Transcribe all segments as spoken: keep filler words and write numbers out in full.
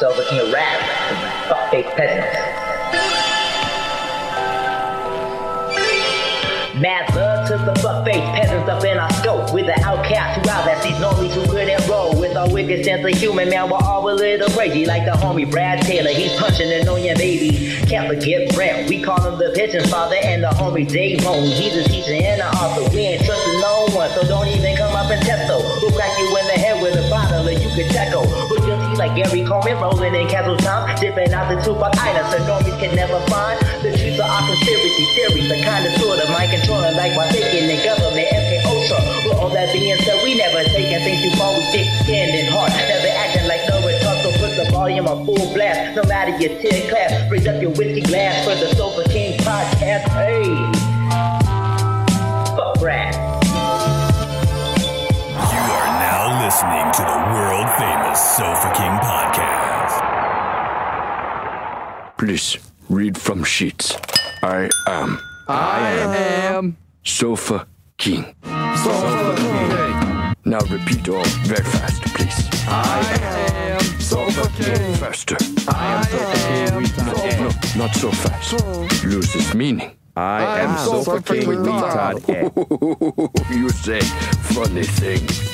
Silver King rap. Fuck fake peasants. Mad love to the fuck-faced peasants up in our scope. With the outcast who out that sees normally too good and roll. With our wicked sense of human, man, we're all a little crazy. Like the homie Brad Taylor, he's punching an onion baby. Can't forget Brent, we call him the pigeon's father. And the homie Dave Moan, he's a teacher and an author. We ain't trusting no one, so don't even come up and test though. We'll crack you in the head with a bottle and you can check-o. We're guilty like Gary Coleman, rolling in Castle Town. Dipping out the Tupac items so normies can never find. The truth of our conspiracy theories, the kind of sort of mind controlling like my thinking in government, M K Ultra. With all that being said, we never taking things too far. We thick skinned and hard, never acting like no retard. So put the volume on full blast, no matter your tier class. Raise up your whiskey glass for the Sofa King podcast. Hey, fuck rap. You are now listening to the world famous Sofa King podcast. Please read from sheets. I am. I am Sofa King. Sofa King. Now repeat all very fast, please. I am Sofa King. Faster. I am Sofa King. No, not so fast. Loses meaning. I am Sofa King retard. You say funny things.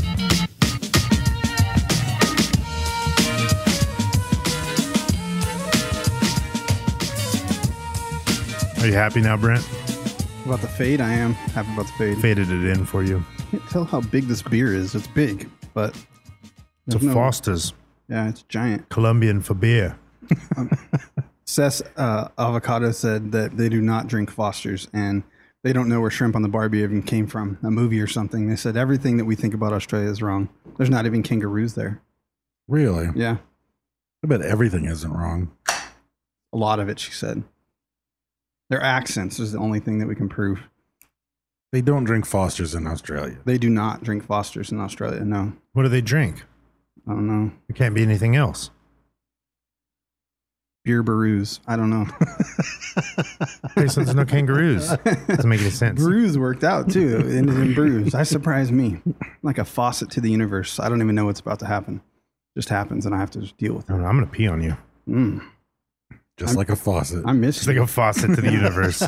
Are you happy now, Brent? About the fade, I am happy about the fade. Faded it in for you. Can't tell how big this beer is. It's big, but It's a there's no- Foster's. Yeah, it's giant. Colombian for beer. Seth uh, Avocado said that they do not drink Foster's, and they don't know where Shrimp on the Barbie even came from, a movie or something. They said everything that we think about Australia is wrong. There's not even kangaroos there. Really? Yeah, I bet everything isn't wrong. a lot of it, she said. Their accents is the only thing that we can prove. They don't drink Foster's in Australia. They do not drink Foster's in Australia, no. What do they drink? I don't know. It can't be anything else. Beer Baroos. I don't know. Okay, so there's no kangaroos. Doesn't make any sense. Brews worked out too. In, in brews. I surprised me. Like a faucet to the universe. I don't even know what's about to happen. Just happens and I have to just deal with I it. don't know, I'm going to pee on you. Mm. Just I'm- like a faucet. I miss It's you. like a faucet to the universe.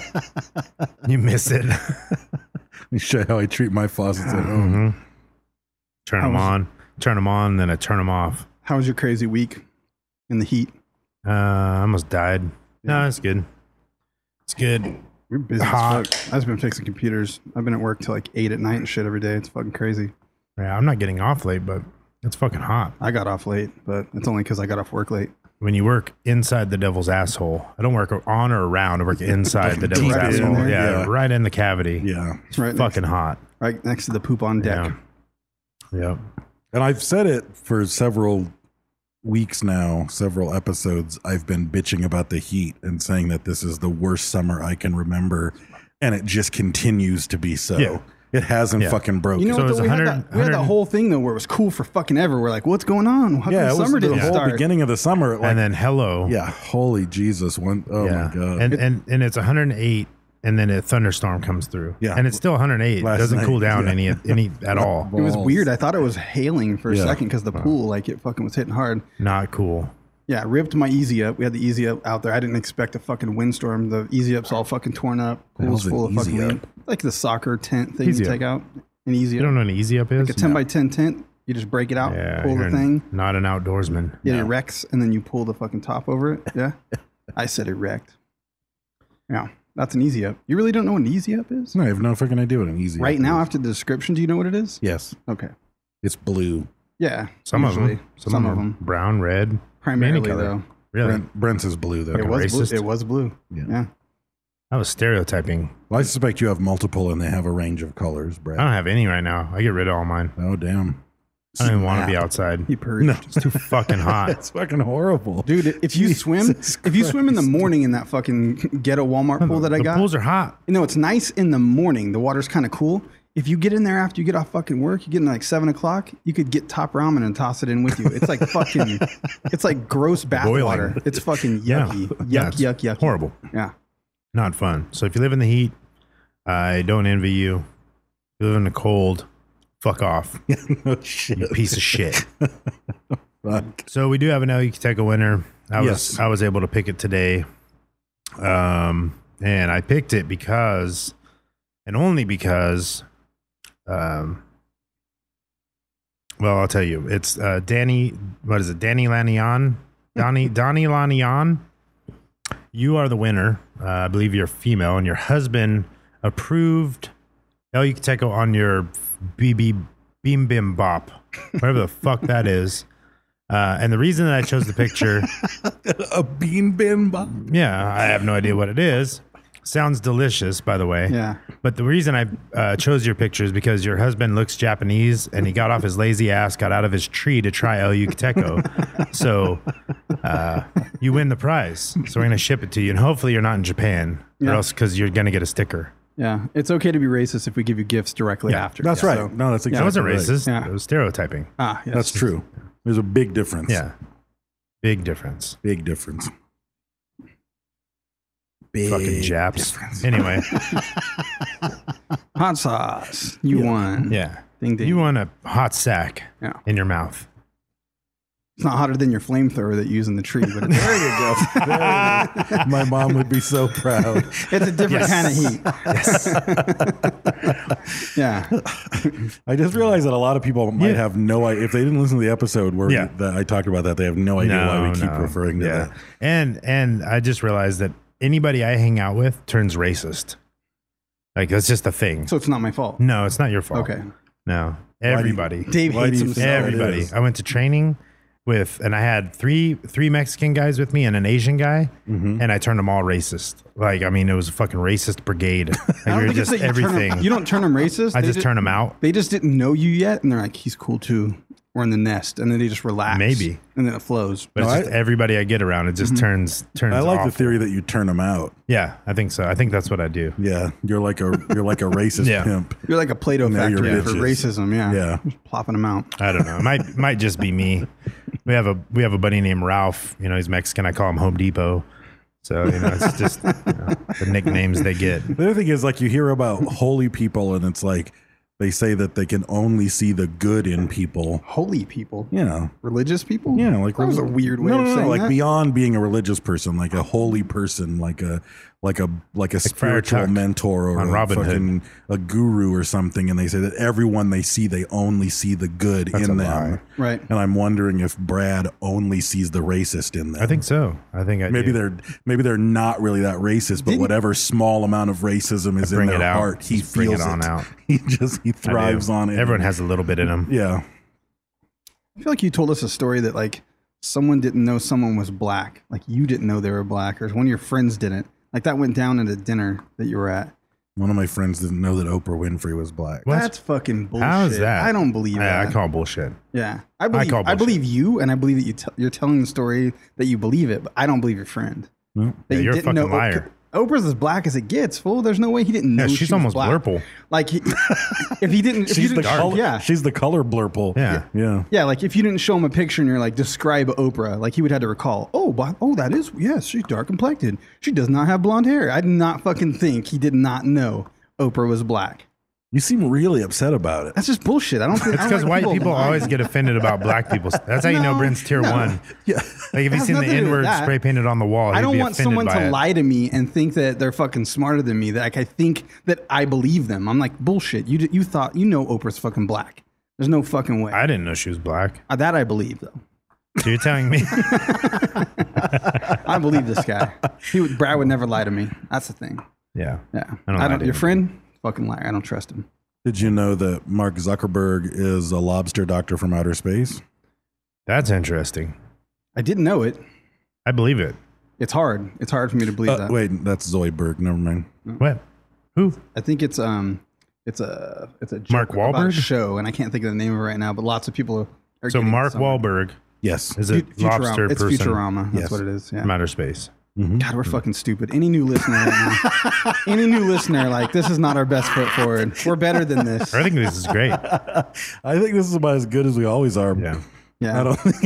You miss it. Let me show you how I treat my faucets at home. hmm Turn How them was- on. Turn them on, then I turn them off. How was your crazy week in the heat? Uh, I almost died. No, it's good. It's good. We're busy Hot. as fuck. I've just been fixing computers. I've been at work till like eight at night and shit every day. It's fucking crazy. Yeah, I'm not getting off late, but it's fucking hot. I got off late, but it's only because I got off work late. When you work inside the devil's asshole, I don't work on or around. I work inside the devil's Right in asshole. there? Yeah, Yeah. right in the cavity. Yeah. It's right Fucking next, hot. right next to the poop on deck. Yeah. Yep. And I've said it for several weeks now, several episodes. I've been bitching about the heat and saying that this is the worst summer I can remember. And it just continues to be so. Yeah. It hasn't Yeah. fucking broken. You know So what? it's Though? We, had one hundred that, we had that one hundred whole thing though where it was cool for fucking ever. We're like, what's going on? How yeah, come it was summer the didn't whole start? beginning of the summer. Like, And then hello. yeah, holy Jesus. One, oh yeah. my God. And, and and it's one hundred eight, and then a thunderstorm comes through. Yeah. And it's still one hundred eight. It Last doesn't night, cool down yeah. any any at all. It was Balls. weird. I thought it was hailing for a Yeah. second because the pool, like it fucking was hitting hard. Not cool. Yeah, ripped my Easy Up. We had the Easy Up out there. I didn't expect a fucking windstorm. The Easy Up's all fucking torn up. The Pool's hell's an full of fucking Easy lean. Like the soccer tent thing Easy you Up. take out. An Easy You Up. don't know what an easy up is? Like a ten by ten tent. You just break it out, yeah, pull you're the thing. not an outdoorsman. Yeah, it erects, and then you pull the fucking top over it. Yeah. I said erect. Yeah, that's an Easy Up. You really don't know what an Easy Up is? No, I have no fucking idea what an easy Right up now, is. after the description, do you know what it is? Yes. Okay. It's blue. Yeah. Some usually. of them. Some, Some, of are them. brown, red. Primarily, any color. though. Really? Brent, Brent's is blue, though. It was, blue. racist. it was blue. Yeah. Yeah. I was stereotyping. Well, I suspect you have multiple and they have a range of colors, Brad. I don't have any right now. I get rid of all mine. Oh, damn. I don't even want to be Snap. outside. He purged. No. It's too fucking hot. It's fucking horrible. Dude, if you Jesus swim, if you swim in the Christ. morning in that fucking ghetto Walmart pool that I the got, pools are hot. you know, it's nice in the morning. The water's kind of cool. If you get in there after you get off fucking work, you get in like seven o'clock, you could get top ramen and toss it in with you. It's like fucking, it's like gross bath Boiling. water. It's fucking Yeah. yucky. Yeah, Yuck, it's yuck, yuck. horrible. Yeah. Not fun. So if you live in the heat, I don't envy you. If you live in the cold, fuck off. No shit. You piece of shit. Fuck Fuck. So we do have an El Yucateco winner. I was Yes. I was able to pick it today, um, and I picked it because, and only because, um, well, I'll tell you, it's uh, Danny. What is it? Danny Lanion, Donnie Donnie Lanion. You are the winner. Uh, I believe you're female, and your husband approved El Yucateco on your B B Beam Bim Bop, whatever the fuck that is. Uh, and the reason that I chose the picture, A bean bin box. yeah, I have no idea what it is. Sounds delicious, by the way. Yeah. But the reason I uh, chose your picture is because your husband looks Japanese, and he got off his lazy ass, got out of his tree to try El Yucateco. So uh, you win the prize. So we're gonna ship it to you, and hopefully you're not in Japan, Yeah. or else because you're gonna get a sticker. Yeah. It's okay to be racist if we give you gifts directly Yeah, after. That's Yeah, right. so- no, that's That exactly wasn't right. racist. Yeah. It was stereotyping. Ah, yes. That's true. There's a big difference. Yeah, big difference. Big difference. Big Fucking Japs. difference. Anyway, Hot sauce. You won. yeah. Ding ding. You want a hot sack Yeah. in your mouth. It's not hotter than your flamethrower that you use in the tree, but it's, There you go. There you go. My mom would be so proud. it's a different Yes. kind of heat. Yeah. I just realized that a lot of people might Yeah. have no idea. If they didn't listen to the episode where Yeah. that I talked about that, they have no idea why we keep no. referring to Yeah. that. And and I just realized that anybody I hang out with turns racist. Like that's just a thing. So it's not my fault. No, it's not your fault. Okay. No. do you- Everybody. Dave Why do hates you himself. think that Everybody. is? I went to training with, and I had three three Mexican guys with me and an Asian guy, Mm-hmm. and I turned them all racist. Like, I mean, it was a fucking racist brigade. Like, I we don't were think just it's that you turn 'em- everything. you don't turn them racist. I They just ju- turn them out. They just didn't know you yet, and they're like, "He's cool too." We're in the nest, and then they just relax. Maybe. and then it flows. But No, it's just I- everybody I get around, it just Mm-hmm. turns turns. I like the awful. theory that you turn them out. Yeah, I think so. I think that's what I do. Yeah, you're like a you're like a racist Yeah. pimp. You're like a Play-Doh Now you're factory for bitches. racism. Yeah, Yeah. just plopping them out. I don't know. It might might just be me. We have a we have a buddy named Ralph. You know, he's Mexican. I call him Home Depot. So you know, it's just you know, the nicknames they get. The other thing is, like, you hear about holy people, and it's like they say that they can only see the good in people. Holy people, You know, religious people. yeah, like that was a weird way no, of no, no, saying like that. beyond being a religious person, like a holy person, like a like a like a Friar spiritual Tuck mentor or on a Robin Hood. fucking a guru or something, and they say that everyone they see, they only see the good That's in a them. lie. Right. And I'm wondering if Brad only sees the racist in them. I think so. I think I Maybe do. they're maybe they're not really that racist, but Didn't- whatever small amount of racism is in bring their it out. heart, he Just bring feels it on out. He just he I do. thrives on it. Everyone has a little bit in them. yeah. I feel like you told us a story that like someone didn't know someone was black, like you didn't know they were black, or one of your friends didn't. Like that went down at a dinner that you were at. One of my friends didn't know that Oprah Winfrey was black. What? That's fucking bullshit. How is that? I don't believe Yeah, that. I call bullshit. Yeah, I believe. call I, bullshit. believe you, and I believe that you t- you're telling the story that you believe it. But I don't believe your friend. Well, That Yeah, you you're a didn't fucking know liar. Oprah's as black as it gets, fool. There's no way he didn't know. Yeah, she she's was almost black. blurple. Like, he- if he didn't, if you she's the didn't, color. yeah, She's the color blurple. Yeah. Yeah. yeah. Like if you didn't show him a picture and you're like, describe Oprah, like he would have to recall. Oh, but, oh, that is yes, she's dark complected. She does not have blonde hair. I did not fucking think he did not know Oprah was black. You seem really upset about it. That's just bullshit. I don't think It's I don't because like white people lying. always get offended about black people. That's how you know No, Brent's tier no. one. Yeah. Like if he's has seen the nothing to do N with word that. spray painted on the wall, I he'd don't be want offended someone by to it. lie to me and think that they're fucking smarter than me. That like I think that I believe them. I'm like bullshit. You d- you thought you know Oprah's fucking black. There's no fucking way. I didn't know she was black. Uh, that I believe though. So you're telling me? I believe this guy. He would, Brad would never lie to me. That's the thing. Yeah. Yeah. I don't lie to Your him. friend, fucking liar. I don't trust him. Did you know that Mark Zuckerberg is a lobster doctor from outer space? That's interesting. I didn't know it. I believe it. It's hard. It's hard for me to believe Uh, that. wait, that's Zoe Berg. Never mind. What? Who? I think it's um, it's a it's a joke Mark about a Wahlberg? show, and I can't think of the name of it right now. But lots of people are. So getting it Mark somewhere. Wahlberg Yes. is a Fu- Futurama. lobster It's person Futurama. That's Yes. what it is. Yeah. from outer space. God, we're fucking stupid. Any new listener right now, any new listener, like, this is not our best foot forward. We're better than this. I think this is great. I think this is about as good as we always are. Yeah. Yeah. I don't think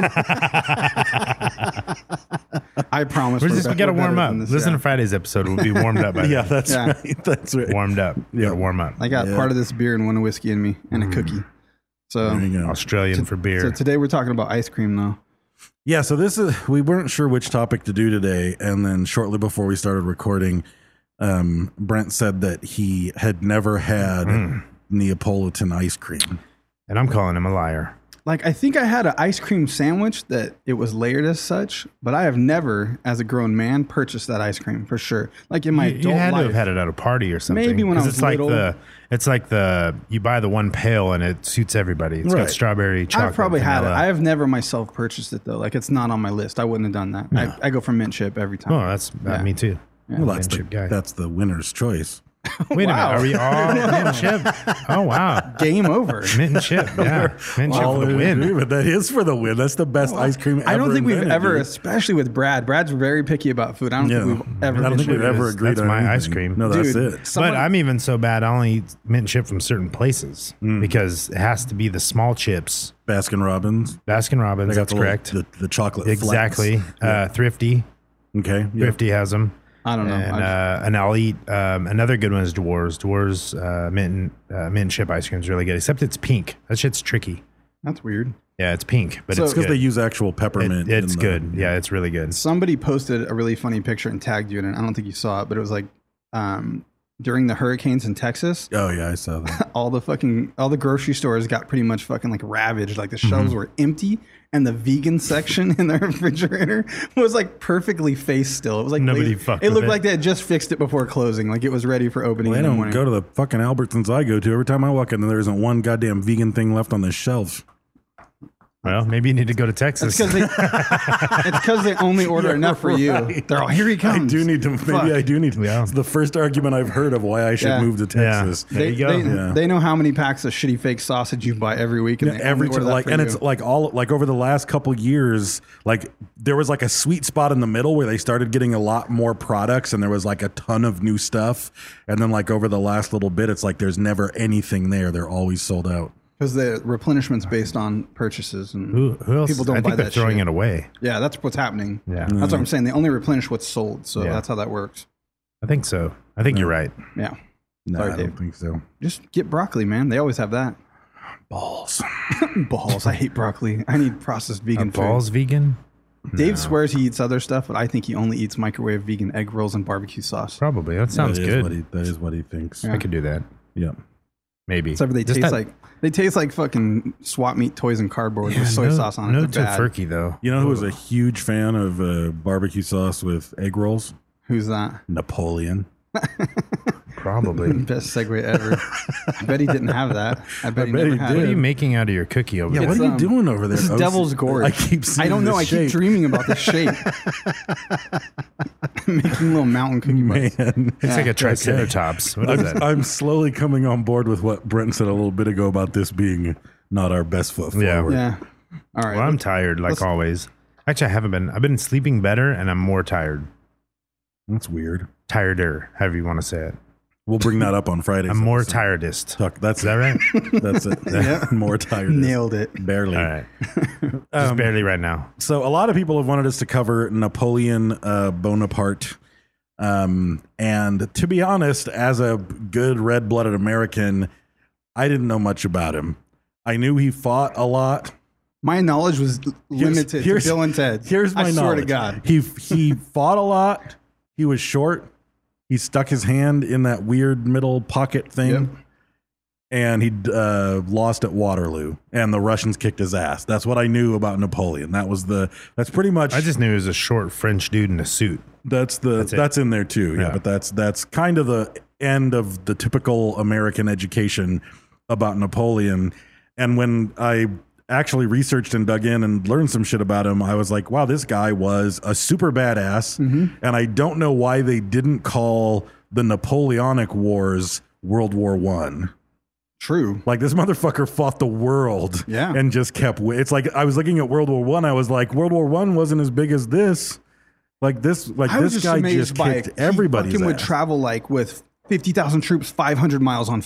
I promise. We're we're just, be- we got to we're warm better up. than this, Listen yeah. to Friday's episode. We'll be warmed up by Yeah, then. that's Yeah. right. That's right. Warmed up. You Yeah. got to warm up. I got Yeah. part of this beer and one whiskey in me and a cookie. So, There you go. Australian for beer. so today we're talking about ice cream, though. Yeah, so this is we weren't sure which topic to do today, and then shortly before we started recording, um, Brent said that he had never had Mm. Neapolitan ice cream. And I'm calling him a liar. Like, I think I had an ice cream sandwich that it was layered as such, but I have never, as a grown man, purchased that ice cream for sure. Like in my You, adult you had life. to have had it at a party or something. Maybe when I 'Cause was it's like little. the it's like the you buy the one pail and it suits everybody. It's Right. got strawberry, chocolate. I've probably had it. vanilla. I have never myself purchased it though. Like it's not on my list. I wouldn't have done that. I, I go for mint chip every time. Oh, that's uh, Yeah. me too. Well, that's the, Mint chip guy. that's the winner's choice. Wait Wow. a minute, are we all mint and chip? Oh wow, Game over. mint and chip. Yeah, mint and chip All for the in win. agreement. That is for the win. That's the best ice cream ever I don't think we've invented, ever, dude. especially with Brad. Brad's very picky about food. I don't Yeah. think we've ever. I don't been think we've sure. ever is- agreed that's on my anything. ice cream. No, that's Dude, it. someone- But I'm even so bad. I only eat mint and chip from certain places Mm. because it has to be the small chips. Baskin Robbins. Baskin Robbins, They got that's the little- correct. The, the chocolate Exactly. flakes. Uh, Thrifty. Okay. Yeah. Thrifty has them. I don't know. And, I- uh, and I'll eat um, another good one is Dwarves. Dwarves uh, mint and, uh, mint and chip ice cream is really good, except it's pink. That shit's tricky. That's weird. Yeah, it's pink, but So- it's Because good. they use actual peppermint. It- it's in the- good. Yeah, it's really good. Somebody posted a really funny picture and tagged you in it. I don't think you saw it, but it was like um, during the hurricanes in Texas, Oh, yeah, I saw that. all the fucking all the grocery stores got pretty much fucking like ravaged. Like the shelves Mm-hmm. were empty, and the vegan section in the refrigerator was like perfectly faced still. It was like Nobody lazy- fucked It with looked it. like they had just fixed it before closing. Like it was ready for opening. Well, they in the don't morning. go to the fucking Albertsons I go to. Every time I walk in, there isn't one goddamn vegan thing left on the shelf. Well, maybe you need to go to Texas. It's because they, it's 'cause they only order You're enough for you. right. They're all, here he I comes. do need to. Maybe Fuck. I do need to. Yeah. It's the first argument I've heard of why I should Yeah. move to Texas. There They, you go. they, Yeah. they know how many packs of shitty fake sausage you buy every week, and Yeah, they every only order that like, for and you. it's like all like over the last couple years, like there was like a sweet spot in the middle where they started getting a lot more products, and there was like a ton of new stuff. And then like over the last little bit, it's like there's never anything there. They're always sold out. because the replenishment's based on purchases, and who, who else? people don't I buy think they're that throwing shit. it away. Yeah, that's what's happening. Yeah. That's what I'm saying. They only replenish what's sold, so Yeah. that's how that works. I think so. I think you're right. Yeah. No, Sorry, I don't Dave. think so. Just get broccoli, man. They always have that. Balls. Balls. I hate broccoli. I need processed Are vegan food. balls vegan? Dave swears he eats other stuff, but I think he only eats microwave vegan egg rolls and barbecue sauce. Probably. That sounds That is good. What he, that is what he thinks. I could do that. Yeah. Maybe. Except for they Just taste that- like they taste like fucking swap meat toys and cardboard Yeah, with soy no, sauce on it. No They're bad. tofurkey though. You know who was a huge fan of uh, barbecue sauce with egg rolls? Who's that? Napoleon. Probably. Best segue ever. I bet he didn't have that. I bet, I he bet never he had did. What are it. you making out of your cookie over Yeah, there? what are you um, doing over there? This is O C? Devil's Gorge. I keep seeing I don't know. this I keep shape. dreaming about this shape. Making little mountain cookie bites. Man. It's like a Yeah. triceratops. What is I'm, that? I'm slowly coming on board with what Brent said a little bit ago about this being not our best foot forward. Yeah. Yeah. All right. Well, I'm tired like let's- always. Actually, I haven't been. I've been sleeping better and I'm more tired. That's weird. Tireder, however you want to say it. We'll bring that up on Friday. I'm more tiredest. Tuck, that's Is that right? That's it. Yeah. More tired. Nailed it. Barely. All right. Just barely right now. So a lot of people have wanted us to cover Napoleon uh, Bonaparte. Um, and to be honest, as a good red-blooded American, I didn't know much about him. I knew he fought a lot. My knowledge was Here's- limited here's- to Bill and Ted. Here's my I swear knowledge. to God. He he fought a lot. He was short. He stuck his hand in that weird middle pocket thing. Yep. And he uh, lost at Waterloo, and the Russians kicked his ass. That's what I knew about Napoleon. That was the. That's pretty much. I just knew he was a short French dude in a suit. That's the. That's That's, it. in there too. Yeah, Yeah. but that's that's kind of the end of the typical American education about Napoleon. And when I actually researched and dug in and learned some shit about him, I was like, wow, this guy was a super badass. Mm-hmm. And I don't know why they didn't call the Napoleonic Wars World War One. True. Like this motherfucker fought the world, Yeah. and just kept. wi- It's like I was looking at World War One. I. I was like, World War One wasn't as big as this. Like this, like I was this just guy amazed just by kicked he everybody's fucking would ass. travel like with fifty thousand troops, five hundred miles on foot.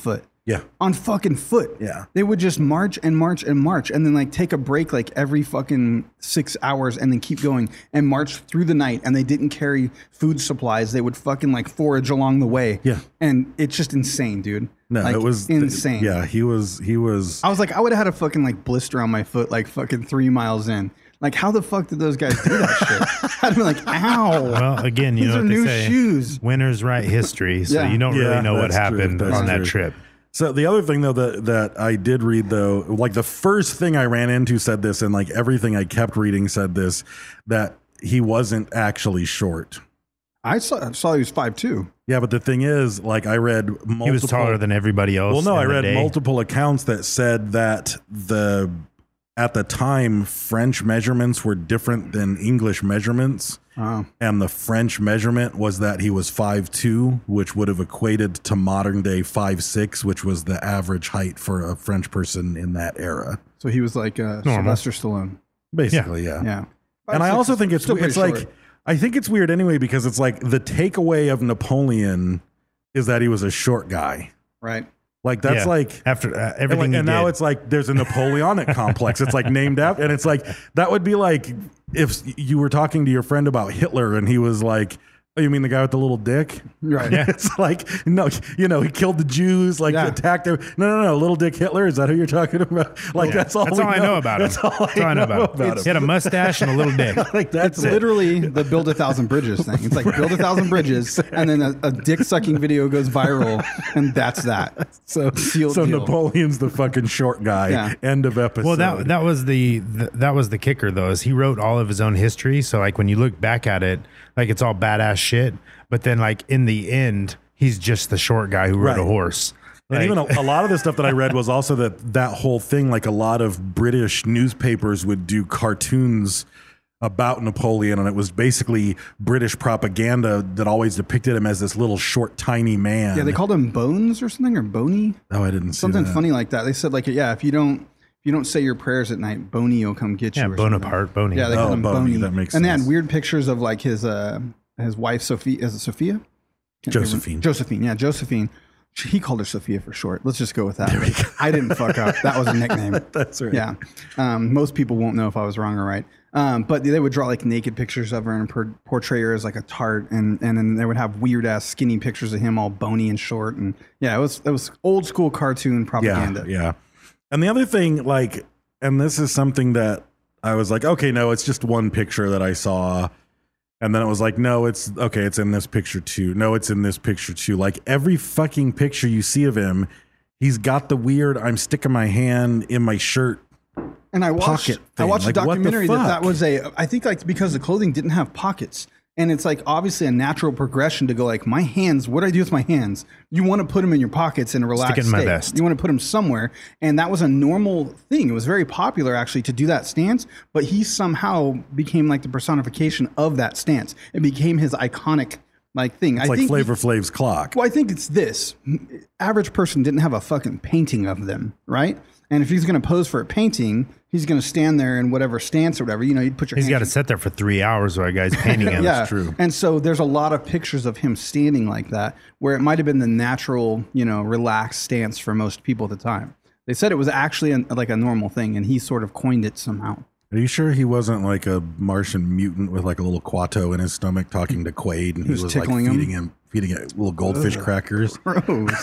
Yeah. On fucking foot. Yeah. They would just march and march and march and then like take a break like every fucking six hours and then keep going and march through the night. And they didn't carry food supplies. They would fucking like forage along the way. Yeah. And it's just insane, dude. No, like, it was insane. Yeah, he was, he was. I was like, I would have had a fucking like blister on my foot like fucking three miles in. Like, how the fuck did those guys do that shit? I'd be like, ow. Well, again, you These know are what they new say. shoes. Winners write history, so Yeah. you don't Yeah, really know what that's true. happened That's on that true. trip. So the other thing though that that I did read though, like the first thing I ran into said this, and like everything I kept reading said this, that he wasn't actually short. I saw, saw he was five two. Yeah, but the thing is, like I read multiple. He was taller than everybody else. Well, no, in I the read day. multiple accounts that said that the at the time French measurements were different than English measurements. Oh. And the French measurement was that he was five two, which would have equated to modern day five six, which was the average height for a French person in that era. So he was like uh, Normal. Sylvester Stallone. Basically, yeah. Yeah. And I also think it's Still it's pretty like short. I think it's weird anyway because it's like the takeaway of Napoleon is that he was a short guy. Right. Like that's Yeah. like after uh, and, everything. like, he and now did. it's like there's a Napoleonic complex. It's like named after, and it's like that would be like if you were talking to your friend about Hitler and he was like, "Oh, you mean the guy with the little dick?" Right. Yeah. It's like no, you know, he killed the Jews, like Yeah. attacked them. No, no, no, little Dick Hitler. Is that who you're talking about? Like Yeah. that's all. That's we all I know about him. That's all That's all I know about him. him. He had a mustache and a little dick. Like that's It's it. literally the build a thousand bridges thing. It's like build a thousand bridges, and then a, a dick sucking video goes viral, and that's that. So, Sealed so deal. Napoleon's the fucking short guy. Yeah. End of episode. Well, that that was the, the that was the kicker though. Is he wrote all of his own history. So like when you look back at it, like it's all badass shit. But then like in the end, he's just the short guy who rode Right. a horse. And Like- even a, a lot of the stuff that I read was also that that whole thing, like a lot of British newspapers would do cartoons about Napoleon, and it was basically British propaganda that always depicted him as this little short, tiny man. Yeah, they called him Bones or something, or Boney, Oh, I didn't see something that. funny like that. They said like, yeah, if you don't if you don't say your prayers at night, Boney will come get you. Yeah, or something. Bonaparte, Boney. Yeah, they Oh, called him Boney, Boney. that makes and they sense. had weird pictures of like his uh his wife Sophia. Is it Sophia? Can't remember. Josephine. Josephine. Yeah, Josephine. She- He called her Sophia for short. Let's just go with that. I didn't fuck up. That was a nickname. That's right. Yeah. Um, most people won't know if I was wrong or right. Um, but they would draw like naked pictures of her and per- portray her as like a tart, and and then they would have weird ass skinny pictures of him all bony and short, and yeah, it was it was old school cartoon propaganda. Yeah, yeah. And the other thing, like, and this is something that I was like, okay, no, it's just one picture that I saw. And then it was like, no, it's okay, it's in this picture too. No, it's in this picture too. Like every fucking picture you see of him, he's got the weird, I'm sticking my hand in my shirt. And I watched Pocket I thing. watched Like, a what the documentary that fuck? that was a I think like because the clothing didn't have pockets. And it's like obviously a natural progression to go like my hands. What do I do with my hands? You want to put them in your pockets in a relaxed Stick it in my state. vest. You want to put them somewhere, and that was a normal thing. It was very popular actually to do that stance. But he somehow became like the personification of that stance. It became his iconic like thing. It's I like think Flavor Flav's clock. Well, I think it's this. Average person didn't have a fucking painting of them, right? And if he's going to pose for a painting, he's going to stand there in whatever stance or whatever. You know, you'd put your He's hands got to sit there for three hours while a guy's painting him. yeah, true. And so there's a lot of pictures of him standing like that, where it might have been the natural, you know, relaxed stance for most people at the time. They said it was actually an, like a normal thing, and he sort of coined it somehow. Are you sure he wasn't like a Martian mutant with like a little Quato in his stomach talking to Quaid, and he was was, like tickling him? feeding him, feeding it little goldfish crackers? Gross.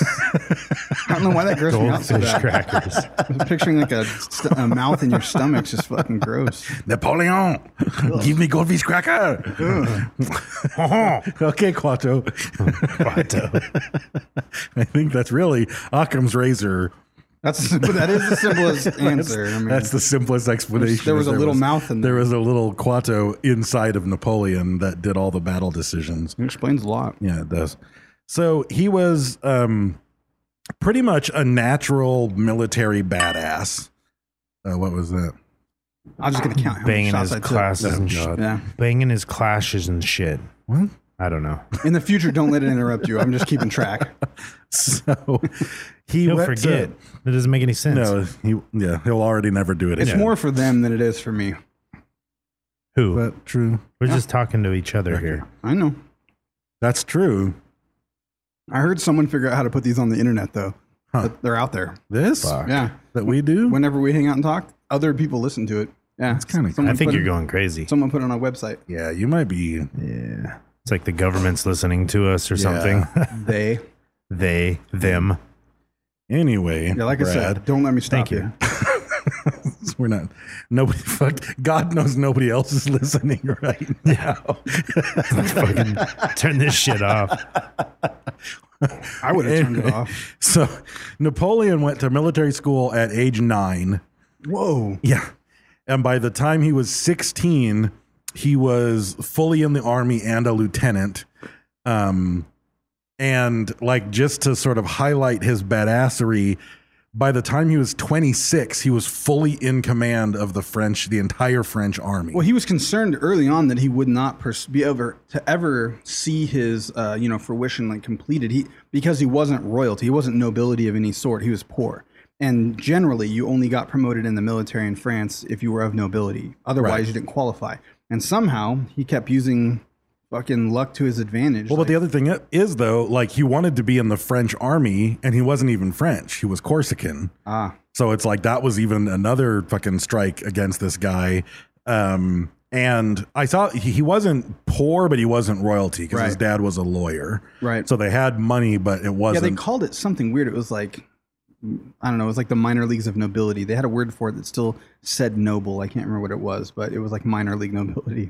I don't know why that grossed me out so Goldfish bad. crackers. I was picturing like a, st- a mouth in your stomach's just fucking gross. Napoleon, give me goldfish cracker. Okay, Quato. Quato. I think that's really Occam's razor. That's that is the simplest answer. I mean, That's the simplest explanation. there was is a little mouth in there. there. was a little Quato inside of Napoleon that did all the battle decisions. it explains a lot. Yeah, it does. So he was um, pretty much a natural military badass. Uh, what was that? I'm just gonna count how many Banging shots his I took. classes Oh, and God. shit. Yeah. Banging his clashes and shit. What? I don't know. In the future, don't let it interrupt you. I'm just keeping track. So he He'll went to- forget. That doesn't make any sense. No, he yeah, he'll already never do it It's again. more for them than it is for me. Who? But true. We're just talking to each other here. I know. That's true. I heard someone figure out how to put these on the internet, though. But they're out there. This? Yeah. That we do? Whenever we hang out and talk, other people listen to it. Yeah. It's kinda- Someone I think put you're it- going crazy. Someone put it on our website. Yeah, you might be. Yeah. It's like the government's listening to us or something. They. They, them. Anyway, Yeah, like I Brad, said, don't let me stop Thank you. we're not. Nobody. Fuck. God knows nobody else is listening right now. Fucking turn this shit off. I would have turned it off. So, Napoleon went to military school at age nine. Whoa. Yeah. And by the time he was sixteen, he was fully in the army and a lieutenant. Um, and like just to sort of highlight his badassery, by the time he was twenty-six, he was fully in command of the French, the entire French army. Well, he was concerned early on that he would not pers- be ever to ever see his, uh, you know, fruition like completed. He because he wasn't royalty, he wasn't nobility of any sort. He was poor, and generally, you only got promoted in the military in France if you were of nobility. Otherwise, Right. you didn't qualify. And somehow, he kept using fucking luck to his advantage. Well, like, but the other thing is, though, like he wanted to be in the French army, and he wasn't even French. He was Corsican. ah, So it's like that was even another fucking strike against this guy. Um, and I saw he, he wasn't poor, but he wasn't royalty because his Right. dad was a lawyer. Right. So they had money, but it yeah, wasn't. they called it something weird. It was like, I don't know, it was like the minor leagues of nobility. They had a word for it that still said noble. I can't remember what it was, but it was like minor league nobility.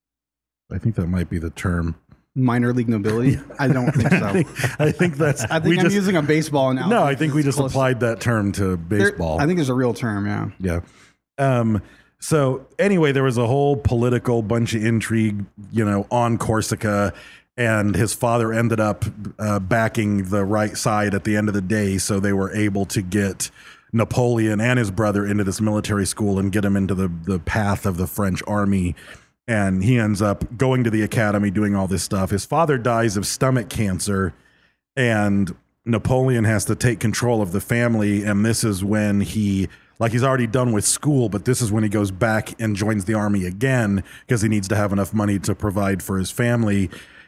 I think that might be the term. Minor league nobility? I don't think so. I think, I think that's. I think we I'm just, using a baseball analogy. No, I think we just Close. applied that term to There- baseball. I think there's a real term, yeah. Yeah. Um, so anyway, there was a whole political bunch of intrigue, you know, on Corsica, and his father ended up uh, backing the right side at the end of the day. So they were able to get Napoleon and his brother into this military school and get him into the, the path of the French army. And he ends up going to the academy, doing all this stuff. His father dies of stomach cancer, and Napoleon has to take control of the family. And this is when he, like he's already done with school, but this is when he goes back and joins the army again because he needs to have enough money to provide for his family.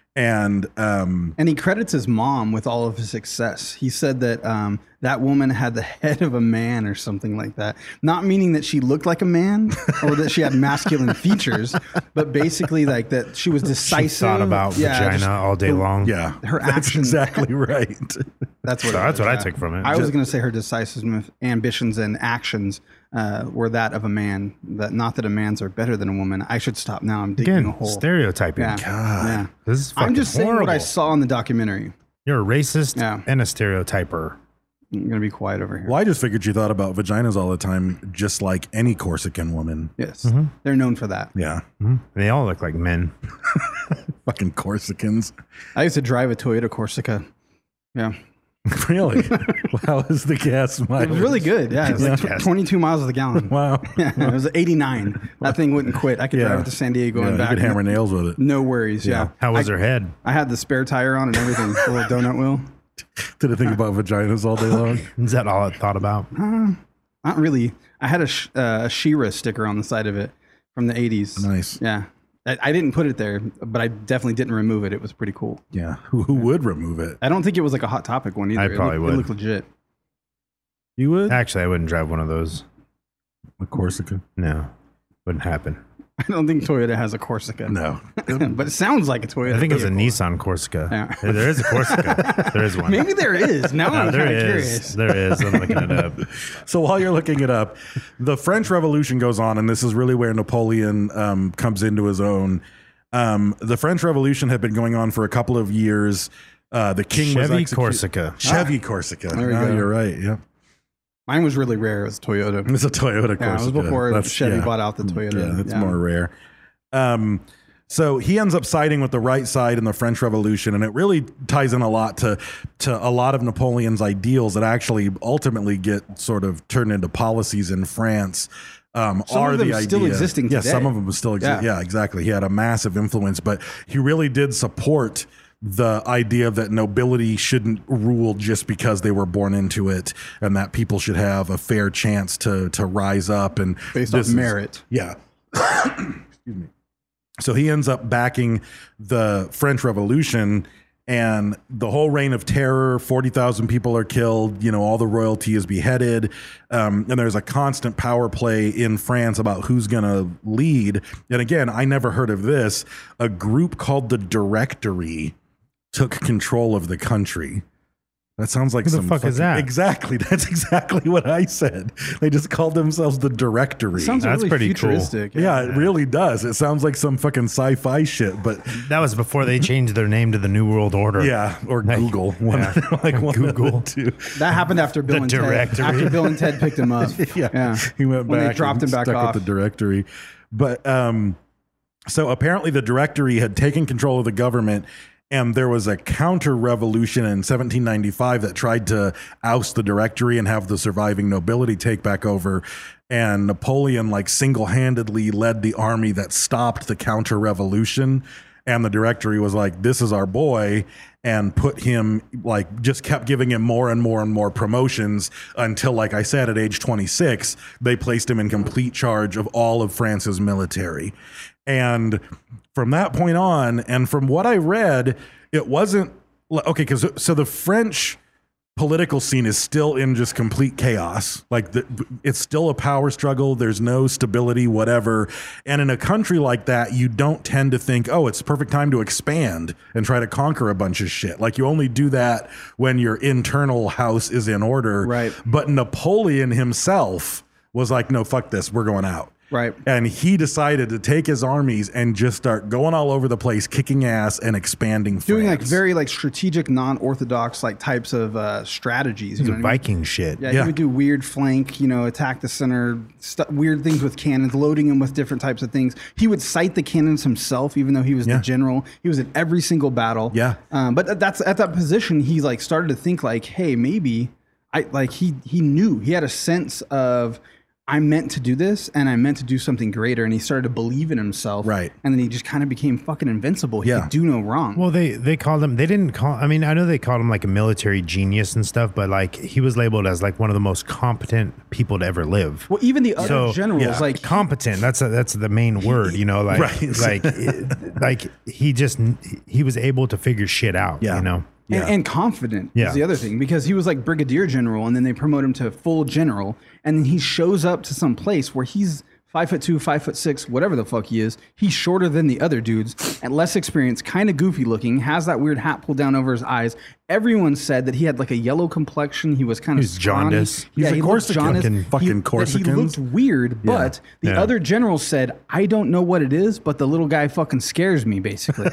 And um, And he credits his mom with all of his success. He said that um, that woman had the head of a man or something like that. Not meaning that she looked like a man or that she had masculine features, but basically like that she was decisive. She thought about Yeah, vagina just- all day long. yeah, Her that's actions- exactly right. That's what, So it that's was, what I yeah. took from it. I was Just- going to say her decisiveness, ambitions, and actions uh, were that of a man. That not that a man's are better than a woman. I should stop now. I'm digging a Again, hole. stereotyping. Yeah. God. Yeah. This is I'm just fucking saying what I horrible. saw in the documentary. You're a racist Yeah. and a stereotyper. I'm going to be quiet over here. Well, I just figured you thought about vaginas all the time, just like any Corsican woman. Yes. Mm-hmm. They're known for that. Yeah. They all look like men. Fucking Corsicans. I used to drive a Toyota Corsica. Yeah. Really? How is the gas mileage? It was really good. Yeah. It was like Yeah. tw- twenty-two miles to the gallon. Wow. Yeah. It was eighty-nine. That thing wouldn't quit. I could Yeah. drive it to San Diego Yeah, and you back. could hammer nails with it. No worries. Yeah. How was I, her head? I had the spare tire on and everything. The little donut wheel. Did I think about vaginas all day long? Is that all I thought about? Not really. I had a, sh- uh, a She-Ra sticker on the side of it from the eighties. Nice. Yeah. I, I didn't put it there, but I definitely didn't remove it. It was pretty cool. Yeah. Who, who would remove it? I don't think it was like a Hot Topic one either. I It probably looked- would. It looked legit. You would? Actually, I wouldn't drive one of those. A Corsica? No, wouldn't happen. I don't think Toyota has a Corsica. No. But it sounds like a Toyota. I think it's a vehicle. Nissan Corsica. Yeah. There is a Corsica. There is one. Maybe there is. Now No, I'm there kind of is. curious. There is. I'm looking it up. So while you're looking it up, the French Revolution goes on, and this is really where Napoleon um, comes into his own. Um, the French Revolution had been going on for a couple of years. Uh, the king was Chevy executed- Corsica. Chevy Corsica. There we No, go. you're right. Yeah, Mine was really rare. It was Toyota. it's a Toyota Corsica. Yeah, it was before That's- Chevy yeah. bought out the Toyota. Yeah, it's Yeah. more rare. Um, so he ends up siding with the right side in the French Revolution, and it really ties in a lot to to a lot of Napoleon's ideals that actually ultimately get sort of turned into policies in France. Um, Some are of them the still idea. existing Yeah, today. some of them still exist. Yeah. Yeah, exactly. He had a massive influence, but he really did support the idea that nobility shouldn't rule just because they were born into it, and that people should have a fair chance to to rise up and Based on this is- merit. Yeah. Excuse me. So he ends up backing the French Revolution, And the whole reign of terror, forty thousand people are killed, you know, all the royalty is beheaded. Um, and there's a constant power play in France about who's going to lead. And again, I never heard of this. A group called the Directory took control of the country. That sounds like Who the some fuck fucking, is that? Exactly. That's exactly what I said. They just called themselves the Directory. Sounds That's really pretty cool. futuristic. yeah, it really does. It sounds like some fucking sci-fi shit, but That was before they changed their name to the New World Order. yeah, or Like, Google. One, yeah. like one Google. of the two. That happened after Bill The and Ted. Directory. After Bill and Ted picked him up. yeah. He went When back they dropped and him back stuck off. with the Directory. But um, so apparently the Directory had taken control of the government, and there was a counter revolution in seventeen ninety-five that tried to oust the Directory and have the surviving nobility take back over. And Napoleon like single-handedly led the army that stopped the counter revolution. And the Directory was like, this is our boy, and put him, like, just kept giving him more and more and more promotions until, like I said, at age twenty-six, they placed him in complete charge of all of France's military. And from that point on, and from what I read, it wasn't okay, because so the French political scene is still in just complete chaos. Like the, it's still a power struggle. There's no stability, whatever. And in a country like that, you don't tend to think, oh, it's the perfect time to expand and try to conquer a bunch of shit. Like you only do that when your internal house is in order. Right. But Napoleon himself was like, no, fuck this. We're going out. Right. And he decided to take his armies and just start going all over the place, kicking ass and expanding France. Doing like very like strategic, non-orthodox like types of uh, strategies. You know what I mean? Viking shit. Yeah, Yeah. he would do weird flank, you know, attack the center, stu weird things with cannons, loading them with different types of things. He would sight the cannons himself, even though he was Yeah. the general. He was in every single battle. Yeah. Um, but that's at that position, he like started to think like, hey, maybe I like he he knew he had a sense of I'm meant to do this and I'm meant to do something greater. And he started to believe in himself. Right. And then he just kind of became fucking invincible. He Yeah. could do no wrong. Well, they they called him. They didn't call. I mean, I know they called him like a military genius and stuff, but like he was labeled as like one of the most competent people to ever live. Well, even the other So, generals, yeah. like Competent. That's a, that's the main word. You know, like Right. like it- like he just he was able to figure shit out. Yeah. You know. And, Yeah. and confident Yeah. is the other thing, because he was like brigadier general and then they promote him to full general, and then he shows up to some place where he's five foot two, five foot six, whatever the fuck he is. He's shorter than the other dudes and less experienced, kind of goofy looking, has that weird hat pulled down over his eyes. Everyone said that he had like a yellow complexion. He was kind of He's jaundiced. He's a he looked Corsican. jaundiced. Fucking- fucking He- that Corsicans. He looked weird, but the Yeah. other generals said, I don't know what it is, but the little guy fucking scares me, basically.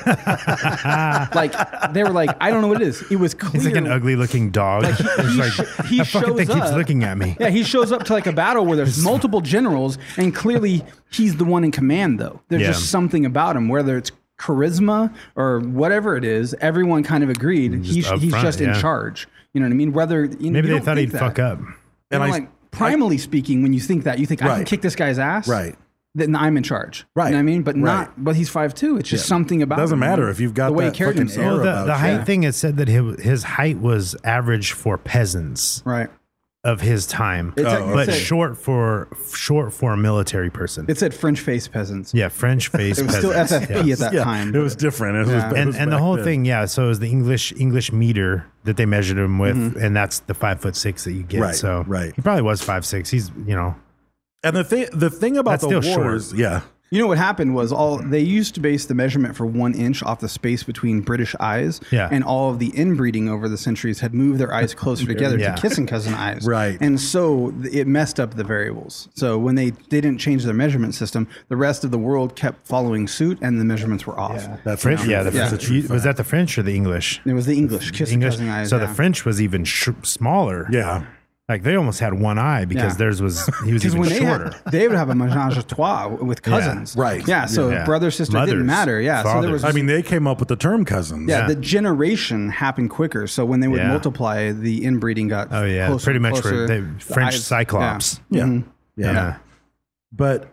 Like, they were like, I don't know what it is. It was clear. He's like an ugly looking dog. Like, he, It's he, like, sh- he that fucking thing shows keeps up- looking at me. Yeah, he shows up to like a battle where there's multiple generals, and clearly he's the one in command. Though there's Yeah. just something about him, whether it's charisma or whatever it is. Everyone kind of agreed Just he's up he's front, just in yeah. charge. You know what I mean? Whether you know, Maybe you they don't thought think he'd that. fuck up. You And know, I- like primally speaking, when you think that, you think I can Right. kick this guy's ass, Right. Then I'm in charge, Right. You know what I mean? But Right. not. But he's five two. It's just Yeah. something about Doesn't him, matter man. if you've got the way that he carried fucking himself. air Well, the, about the you. height Yeah. thing, it said that his, his height was average for peasants Right. of his time, It's a- but it's a- short for short for a military person. It said French face peasants. Yeah, French face. It was still peasants, F F P yeah. at that Yeah, time. it was different. It was, Yeah. it And was and the back whole then. thing, yeah. So it was the English English meter that they measured him with, Mm-hmm. and that's the five foot six that you get. Right, so right. he probably was five six. He's you know And the thing, the thing about That's the still wars, short. yeah, You know what happened was all they used to base the measurement for one inch off the space between British eyes, Yeah. and all of the inbreeding over the centuries had moved their eyes closer together Yeah. to kissing cousin eyes, Right. And so th- it messed up the variables. So when they didn't change their measurement system, the rest of the world kept following suit, and the measurements were off. that's French. a Yeah, true- the, that's a the- true you- was fact. that the French or the English? It was the English kissing English. cousin eyes. So yeah. the French was even sh- smaller. Yeah, Like they almost had one eye because Yeah. theirs was he was Because even when they shorter. had, they would have a ménage à trois with cousins, right. Yeah, so Yeah. brother sister Mothers, didn't matter. Yeah, so there fathers. was. I mean, they came up with the term cousins. Yeah, Yeah. the generation happened quicker. So when they would Yeah. multiply, the inbreeding got Oh yeah, closer pretty and much closer. for the The French eyes- Cyclops. yeah, Mhm. yeah. Yeah. But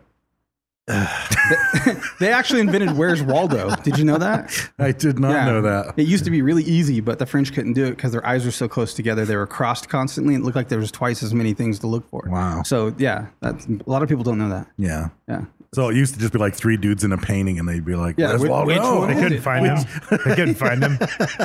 They actually invented Where's Waldo. Did you know that? I did not Yeah. know that. It used to be really easy, but the French couldn't do it because their eyes were so close together. They were crossed constantly. And it looked like there was twice as many things to look for. Wow. So yeah, that's, a lot of people don't know that. Yeah. Yeah. So it used to just be like three dudes in a painting, and they'd be like, Yeah, "Where's which- Waldo?" which one They is couldn't it? find him. They couldn't find him.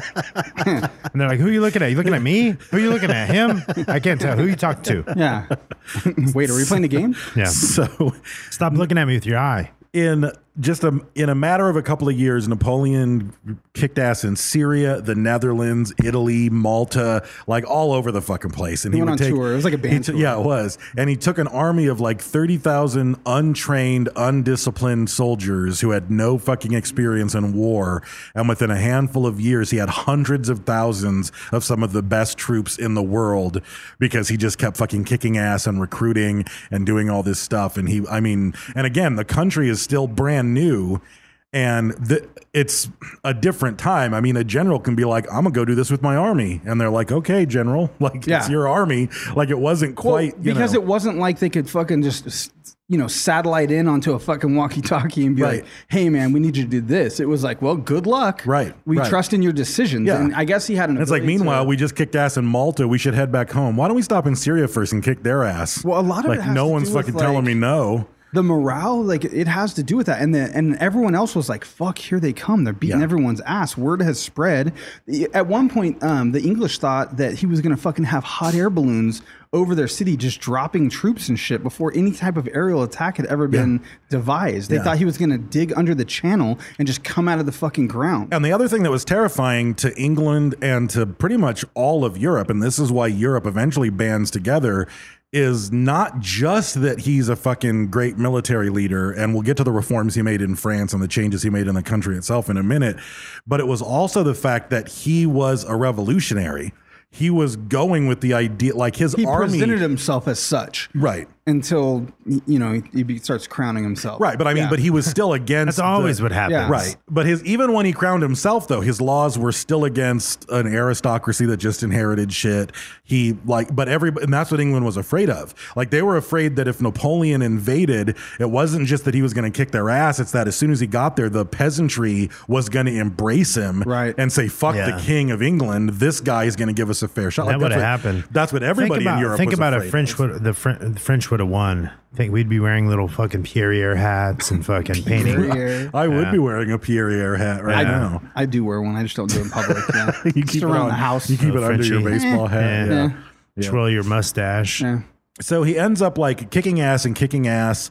And they're like, "Who are you looking at? You looking at me? Who are you looking at? Him? I can't tell. Who you talk to? Yeah. Wait, are we playing the game? Yeah. So Stop looking at me with your eye." in just a in a matter of a couple of years, Napoleon kicked ass in Syria, the Netherlands, Italy, Malta, like all over the fucking place. And He he, went would on take, tour. It was like a band he took- tour. Yeah, it was. And he took an army of like thirty thousand untrained, undisciplined soldiers who had no fucking experience in war. And within a handful of years, he had hundreds of thousands of some of the best troops in the world because he just kept fucking kicking ass and recruiting and doing all this stuff. And he, I mean, and again, the country is still brand new. And the, it's a different time. I mean, a general can be like, I'm going to go do this with my army. And they're like, okay, general. Like, Yeah. it's your army. Like, it wasn't quite, Well, you because know. it wasn't like they could fucking just, you know, satellite in onto a fucking walkie-talkie and be Right. like, hey, man, we need you to do this. It was like, well, good luck. Right, We right. trust in your decisions. Yeah. And I guess he had an It's like, ability to- meanwhile, we just kicked ass in Malta. We should head back home. Why don't we stop in Syria first and kick their ass? Well, a lot of like, it has no to one's do with, fucking telling like- me no. the morale, like it has to do with that, and the and everyone else was like, "Fuck, here they come! They're beating Yeah. everyone's ass." Word has spread. At one point, um, the English thought that he was going to fucking have hot air balloons over their city, just dropping troops and shit before any type of aerial attack had ever been devised. They Yeah. thought he was going to dig under the channel and just come out of the fucking ground. And the other thing that was terrifying to England and to pretty much all of Europe, and this is why Europe eventually bands together, is not just that he's a fucking great military leader, and we'll get to the reforms he made in France and the changes he made in the country itself in a minute, but it was also the fact that he was a revolutionary. He was going with the idea, like his He army. presented himself as such, Right. until you know he, he starts crowning himself. Right, but I mean, Yeah. but he was still against. That's always the- what happens. Yeah. Right, but his even when he crowned himself, though, his laws were still against an aristocracy that just inherited shit. He like, but every and that's what England was afraid of. Like they were afraid that if Napoleon invaded, it wasn't just that he was going to kick their ass; it's that as soon as he got there, the peasantry was going to embrace him, Right. and say, "Fuck Yeah. the king of England! This guy is going to give us a fair shot." That Like, would that's have what- happened. That's what everybody think about, in Europe think was about afraid a French of. would the Fr- the French would have won. I think we'd be wearing little fucking Pierre hats and fucking painting. Pierre. I would Yeah. be wearing a Pierre hat right I, now. I do wear one. I just don't do it in public. Yeah. You Just keep it around on the house. You keep Oh, it under your Frenchie. baseball hat. Yeah. Yeah. Yeah. Twirl your mustache. Yeah. So he ends up like kicking ass and kicking ass,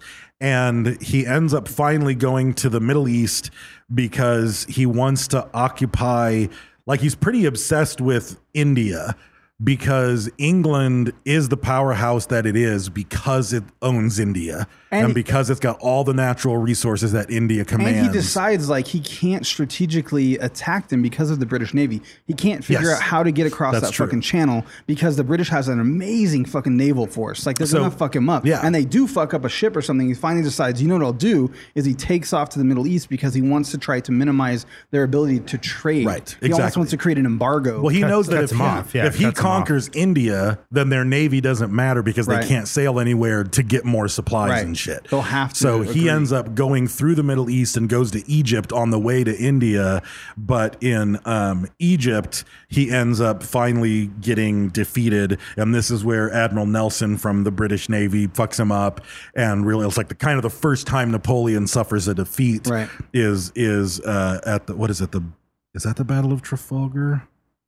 and he ends up finally going to the Middle East because he wants to occupy. Like he's pretty obsessed with India because England is the powerhouse that it is because it owns India and, And- because it's got all the natural resources that India commands. And he decides like he can't strategically attack them because of the British Navy. He can't figure Yes. out how to get across That's that true. fucking channel because the British has an amazing fucking naval force. Like they're So- gonna fuck him up. yeah. And they do fuck up a ship or something. He finally decides, you know what I'll do is he takes off to the Middle East because he wants to try to minimize their ability to trade. Right, He almost exactly. wants to create an embargo. Well, he Cuts- knows that cuts if him he, off. Yeah, if he cuts him off. conquers India, then their navy doesn't matter because Right. they can't sail anywhere to get more supplies Right. and shit. They'll have to So he agree. ends up going through the Middle East and goes to Egypt on the way to India. But in um, Egypt, he ends up finally getting defeated. And this is where Admiral Nelson from the British Navy fucks him up. And really, it's like the kind of the first time Napoleon suffers a defeat Right. is is uh, at the, what is it? The Is that the Battle of Trafalgar?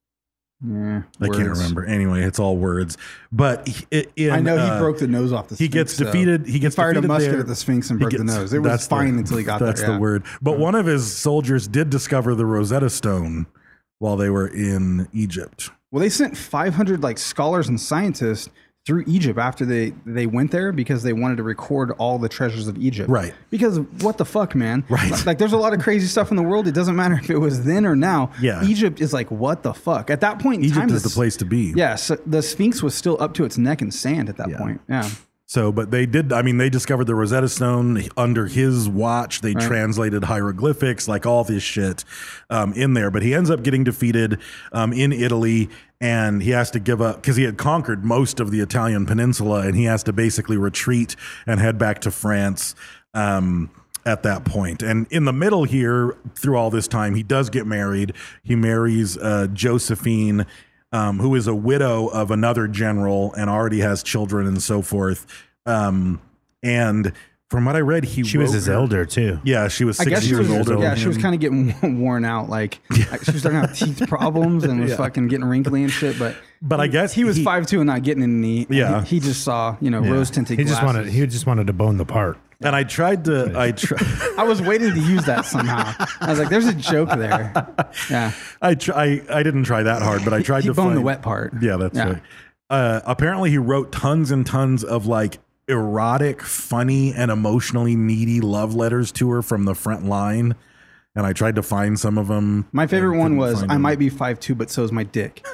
Yeah, I can't words. remember. Anyway, it's all words. But he- it, in, I know he uh, broke the nose off the He Sphinx, gets so- defeated. He gets fired defeated a musket there. at the Sphinx and He broke the gets- nose. It was that's fine the- until he got That's there. the yeah. word. But one of his soldiers did discover the Rosetta Stone while they were in Egypt. Well, they sent five hundred like scholars and scientists through Egypt after they they went there because they wanted to record all the treasures of Egypt. Right. Because what the fuck, man? Right. Like, like, there's a lot of crazy stuff in the world. It doesn't matter if it was then or now. Yeah. Egypt is like, what the fuck? At that point in Egypt time, is the s- place to be. Yeah. So the Sphinx was still up to its neck in sand at that Yeah. point. Yeah. So, but they did, I mean, they discovered the Rosetta Stone under his watch. They Right. translated hieroglyphics, like all this shit um, in there. But he ends up getting defeated um, in Italy, and he has to give up because he had conquered most of the Italian peninsula, and he has to basically retreat and head back to France. Um, at that point. And in the middle here, through all this time, he does get married. He marries uh, Josephine, um, who is a widow of another general and already has children and so forth. Um, and from what I read, he She was wrote his her- elder too. Yeah, she was I six guess she years was. older. Yeah, than she was him. kind of getting worn out. Like, like she was starting to have teeth problems and was Yeah. fucking getting wrinkly and shit. But But I guess he was he- five two and not getting any. Yeah. he, he just saw you know Yeah. rose tinted. He just wanted. He just wanted to bone the part. And I tried to. I try, I was waiting to use that somehow. I was like, "There's a joke there." Yeah, I try. I didn't try that hard, but I tried he to boned find the wet part. Yeah, that's Yeah. right. Uh, apparently, he wrote tons and tons of like erotic, funny, and emotionally needy love letters to her from the front line. And I tried to find some of them. My favorite and one couldn't was, find "I them. might be five two, but so is my dick."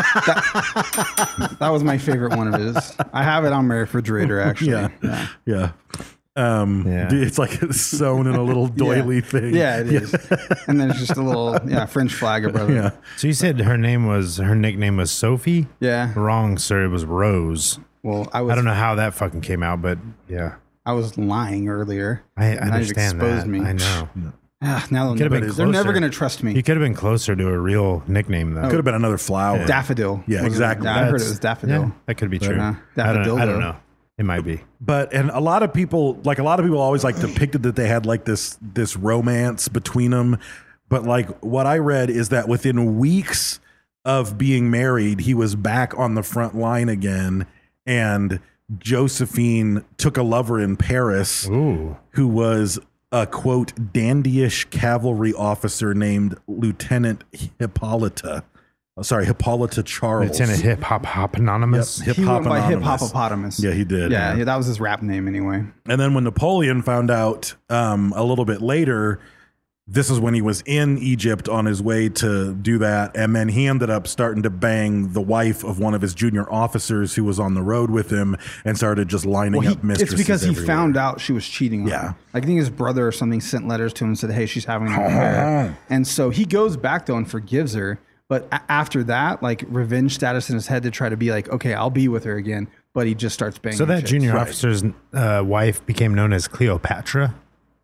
that, that was my favorite one of his. I have it on my refrigerator, actually. Yeah, yeah. yeah. Um, Yeah. dude, it's like sewn in a little doily yeah. thing. Yeah, it is. And there's just a little, yeah, French flag or brother. Yeah. So you said her name was her nickname was Sophie? Yeah. Wrong, sir. It was Rose. Well, I was. I don't know how that fucking came out, but yeah, I was lying earlier. I and now you've understand exposed that. me. I know. Ah, now they'll Could've never, been they're never closer. going to trust me. You could have been closer to a real nickname though. Could have been another flower. Daffodil. Yeah, was it? exactly. Yeah, I heard it That's- was daffodil. Yeah, that could be true. uh, I, don't, daffodil, I don't though. know. It might be. But and a lot of people, like a lot of people, always like depicted that they had like this this romance between them. But like what I read is that within weeks of being married, he was back on the front line again, and Josephine took a lover in Paris Ooh. who was a quote dandyish cavalry officer named Lieutenant Hippolyta. Oh, sorry, Hippolyta Charles. Lieutenant Hip Hop Hop Anonymous. Yep, He Hip-Hop went by Hip Anonymous. Hopopotamus. Yeah, he did. Yeah, yeah, that was his rap name anyway. And then when Napoleon found out um, a little bit later, this is when he was in Egypt on his way to do that. And then he ended up starting to bang the wife of one of his junior officers who was on the road with him and started just lining Well, he, up mistresses. it's because he everywhere. found out she was cheating on Yeah. him. Like, I think his brother or something sent letters to him and said, "Hey, she's having an affair." And so he goes back though and forgives her. But a- after that, like revenge status in his head to try to be like, okay, I'll be with her again. But he just starts banging. So that chicks. junior Right. officer's uh, wife became known as Cleopatra.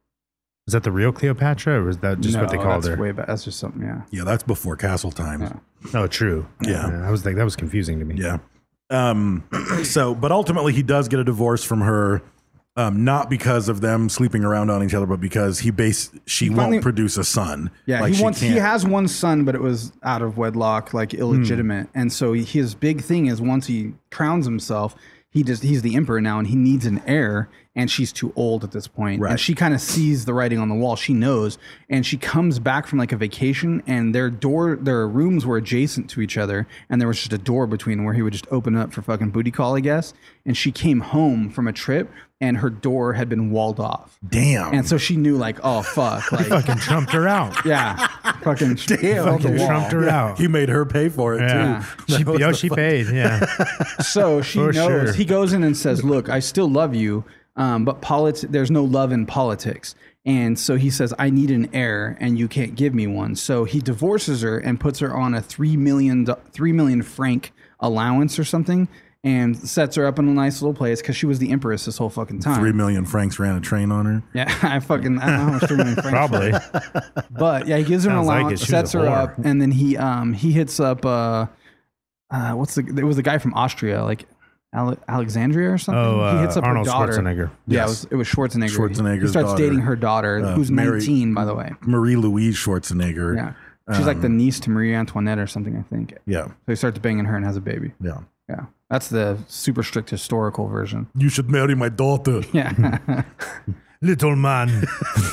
Is that the real Cleopatra, or was that just no, what they called that's her? way back. That's just something. Yeah. Yeah, that's before Castle Times. Oh, true. Yeah. I was like, that was confusing to me. Yeah. Um, so, but ultimately, he does get a divorce from her, um, not because of them sleeping around on each other, but because he base she He finally- won't produce a son. Yeah, Like, he she wants. He can't- has one son, but it was out of wedlock, like illegitimate. And so he- his big thing is once he crowns himself, he just he's the emperor now, and he needs an heir. And she's too old at this point. Right. And she kind of sees the writing on the wall. She knows, and she comes back from like a vacation, and their door, their rooms were adjacent to each other, and there was just a door between where he would just open up for fucking booty call, I guess. And she came home from a trip, and her door had been walled off. Damn. And so she knew, like, oh fuck, like. Fucking trumped her out. Yeah, fucking Damn. fell the Fucking wall. trumped her out. he made her pay for it Yeah. too. She, That was oh, the she fun- paid. Yeah. So she For knows. sure. He goes in and says, "Look, I still love you, um, but politi- there's no love in politics." And so he says, "I need an heir, and you can't give me one." So he divorces her and puts her on a three million do- three million franc allowance or something, and sets her up in a nice little place because she was the empress this whole fucking time. Three million francs ran a train on her. Yeah, I fucking I don't know how much three million francs. Probably. But yeah, he gives her an Sounds like allowance, it. She was sets a her whore. up, and then he um he hits up uh, uh what's the it was the guy from Austria, like Ale- Alexandria or something. Oh, he hits uh, up Arnold her daughter. Schwarzenegger. Yeah, Yes. it was, it was Schwarzenegger. He Schwarzenegger's starts daughter. dating her daughter, Uh, who's Mary- nineteen, by the way. Marie Louise Schwarzenegger. Yeah, she's like the niece to Marie Antoinette or something, I think. Yeah. So he starts banging her and has a baby. Yeah. Yeah, that's the super strict historical version. You should marry my daughter. Yeah. Little man.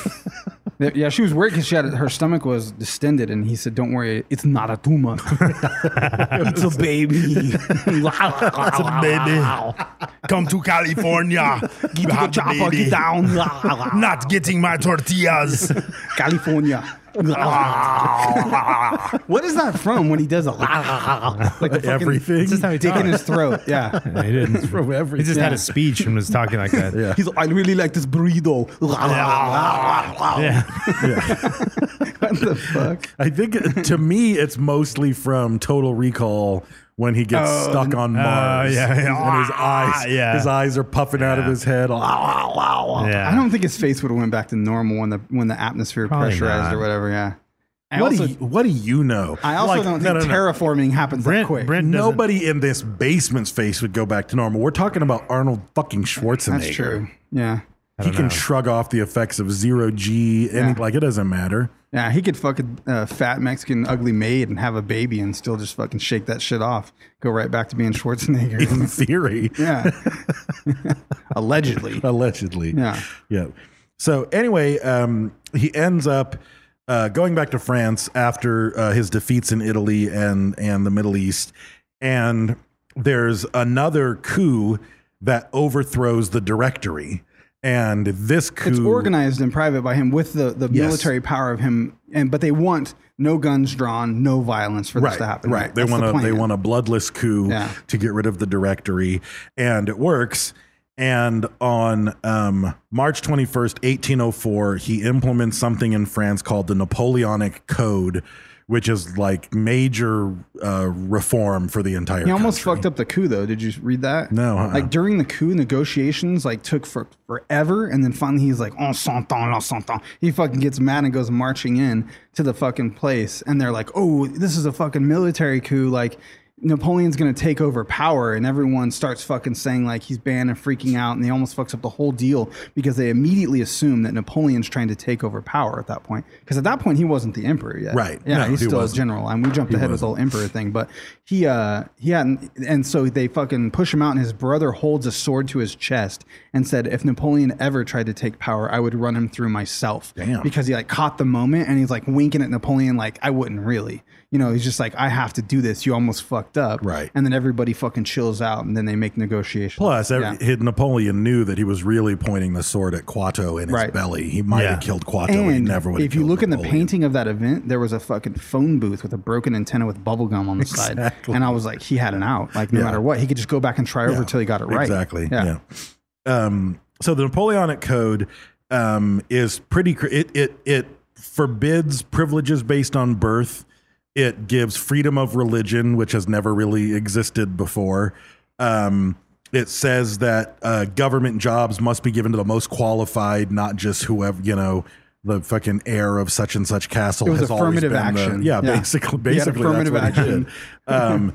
Yeah, she was worried because she had her stomach was distended, and he said, "Don't worry, it's not a tumor. It's a baby. It's a baby. Come to California. Get You to the have the chopper, baby. get down. Not getting my tortillas. California." What is that from when he does a like the fucking Everything. It's just how he dick in talks. his throat? Yeah. Yeah, he didn't. From He everything. just had a speech and was talking like that. Yeah. He's like, "I really like this burrito." Yeah. What the fuck? I think uh, to me, it's mostly from Total Recall when he gets Oh, stuck on Mars. yeah, yeah. And his eyes, Yeah. his eyes are puffing out of Yeah. his head. Yeah. I don't think his face would have went back to normal when the when the atmosphere Probably pressurized not. or whatever. Yeah. I What, also, do you, what do you know? I also Like, don't no, think no, no. terraforming happens that Brent, quick. Brent doesn't- Nobody in this basement's face would go back to normal. We're talking about Arnold fucking Schwarzenegger. That's true. Yeah. I He don't can know. shrug off the effects of zero G. Any, Yeah. Like, it doesn't matter. Yeah, he could fuck a uh, fat Mexican ugly maid and have a baby and still just fucking shake that shit off. Go right back to being Schwarzenegger. In theory. Yeah. Allegedly. Allegedly. Yeah. Yeah. So anyway, um, he ends up uh, going back to France after uh, his defeats in Italy and, and the Middle East. And there's another coup that overthrows the Directory. And this coup... It's organized in private by him with the, the Yes. military power of him. And But they want no guns drawn, no violence for this Right, to happen. right. They That's want the a they plan. want a bloodless coup Yeah. to get rid of the Directory, and it works. And on um, March twenty-first, eighteen oh four, he implements something in France called the Napoleonic Code, which is like major uh, reform for the entire He almost country. fucked up the coup, though. Did you read that? No, uh-uh. Like during the coup, negotiations like took for forever, and then finally he's like, "On s'entend, on s'entend." He fucking gets mad and goes marching in to the fucking place, and they're like, "Oh, this is a fucking military coup." Like Napoleon's gonna take over power, and everyone starts fucking saying like he's banned and freaking out, and he almost fucks up the whole deal because they immediately assume that Napoleon's trying to take over power at that point. Because at that point he wasn't the emperor yet. Right. Yeah, No, he's he still wasn't. a general. I mean, we jumped He ahead with the whole emperor thing, but he uh he hadn't, and so they fucking push him out, and his brother holds a sword to his chest and said, if Napoleon ever tried to take power, I would run him through myself. Damn. Because he like caught the moment, and he's like winking at Napoleon like, I wouldn't really. You know, he's just like, I have to do this. You almost fucked up. Right. And then everybody fucking chills out, and then they make negotiations. Plus, every, Yeah. his- Napoleon knew that he was really pointing the sword at Quato in his Right. belly. He might Yeah. have killed Quato, but he And never would have if you killed look in the Napoleon. painting of that event, there was a fucking phone booth with a broken antenna with bubble gum on the side. Exactly. And I was like, he had an out. Like, no Yeah. matter what, he could just go back and try over Yeah, until he got it right. Exactly. Yeah. Yeah. Um, so the Napoleonic Code um, is pretty. Cr- it it it forbids privileges based on birth. It gives freedom of religion, which has never really existed before. Um, it says that uh, government jobs must be given to the most qualified, not just whoever, you know, the fucking heir of such and such castle. It was has always affirmative been the- action. yeah, Yeah. basically, He had basically affirmative that's what he action. did. Um,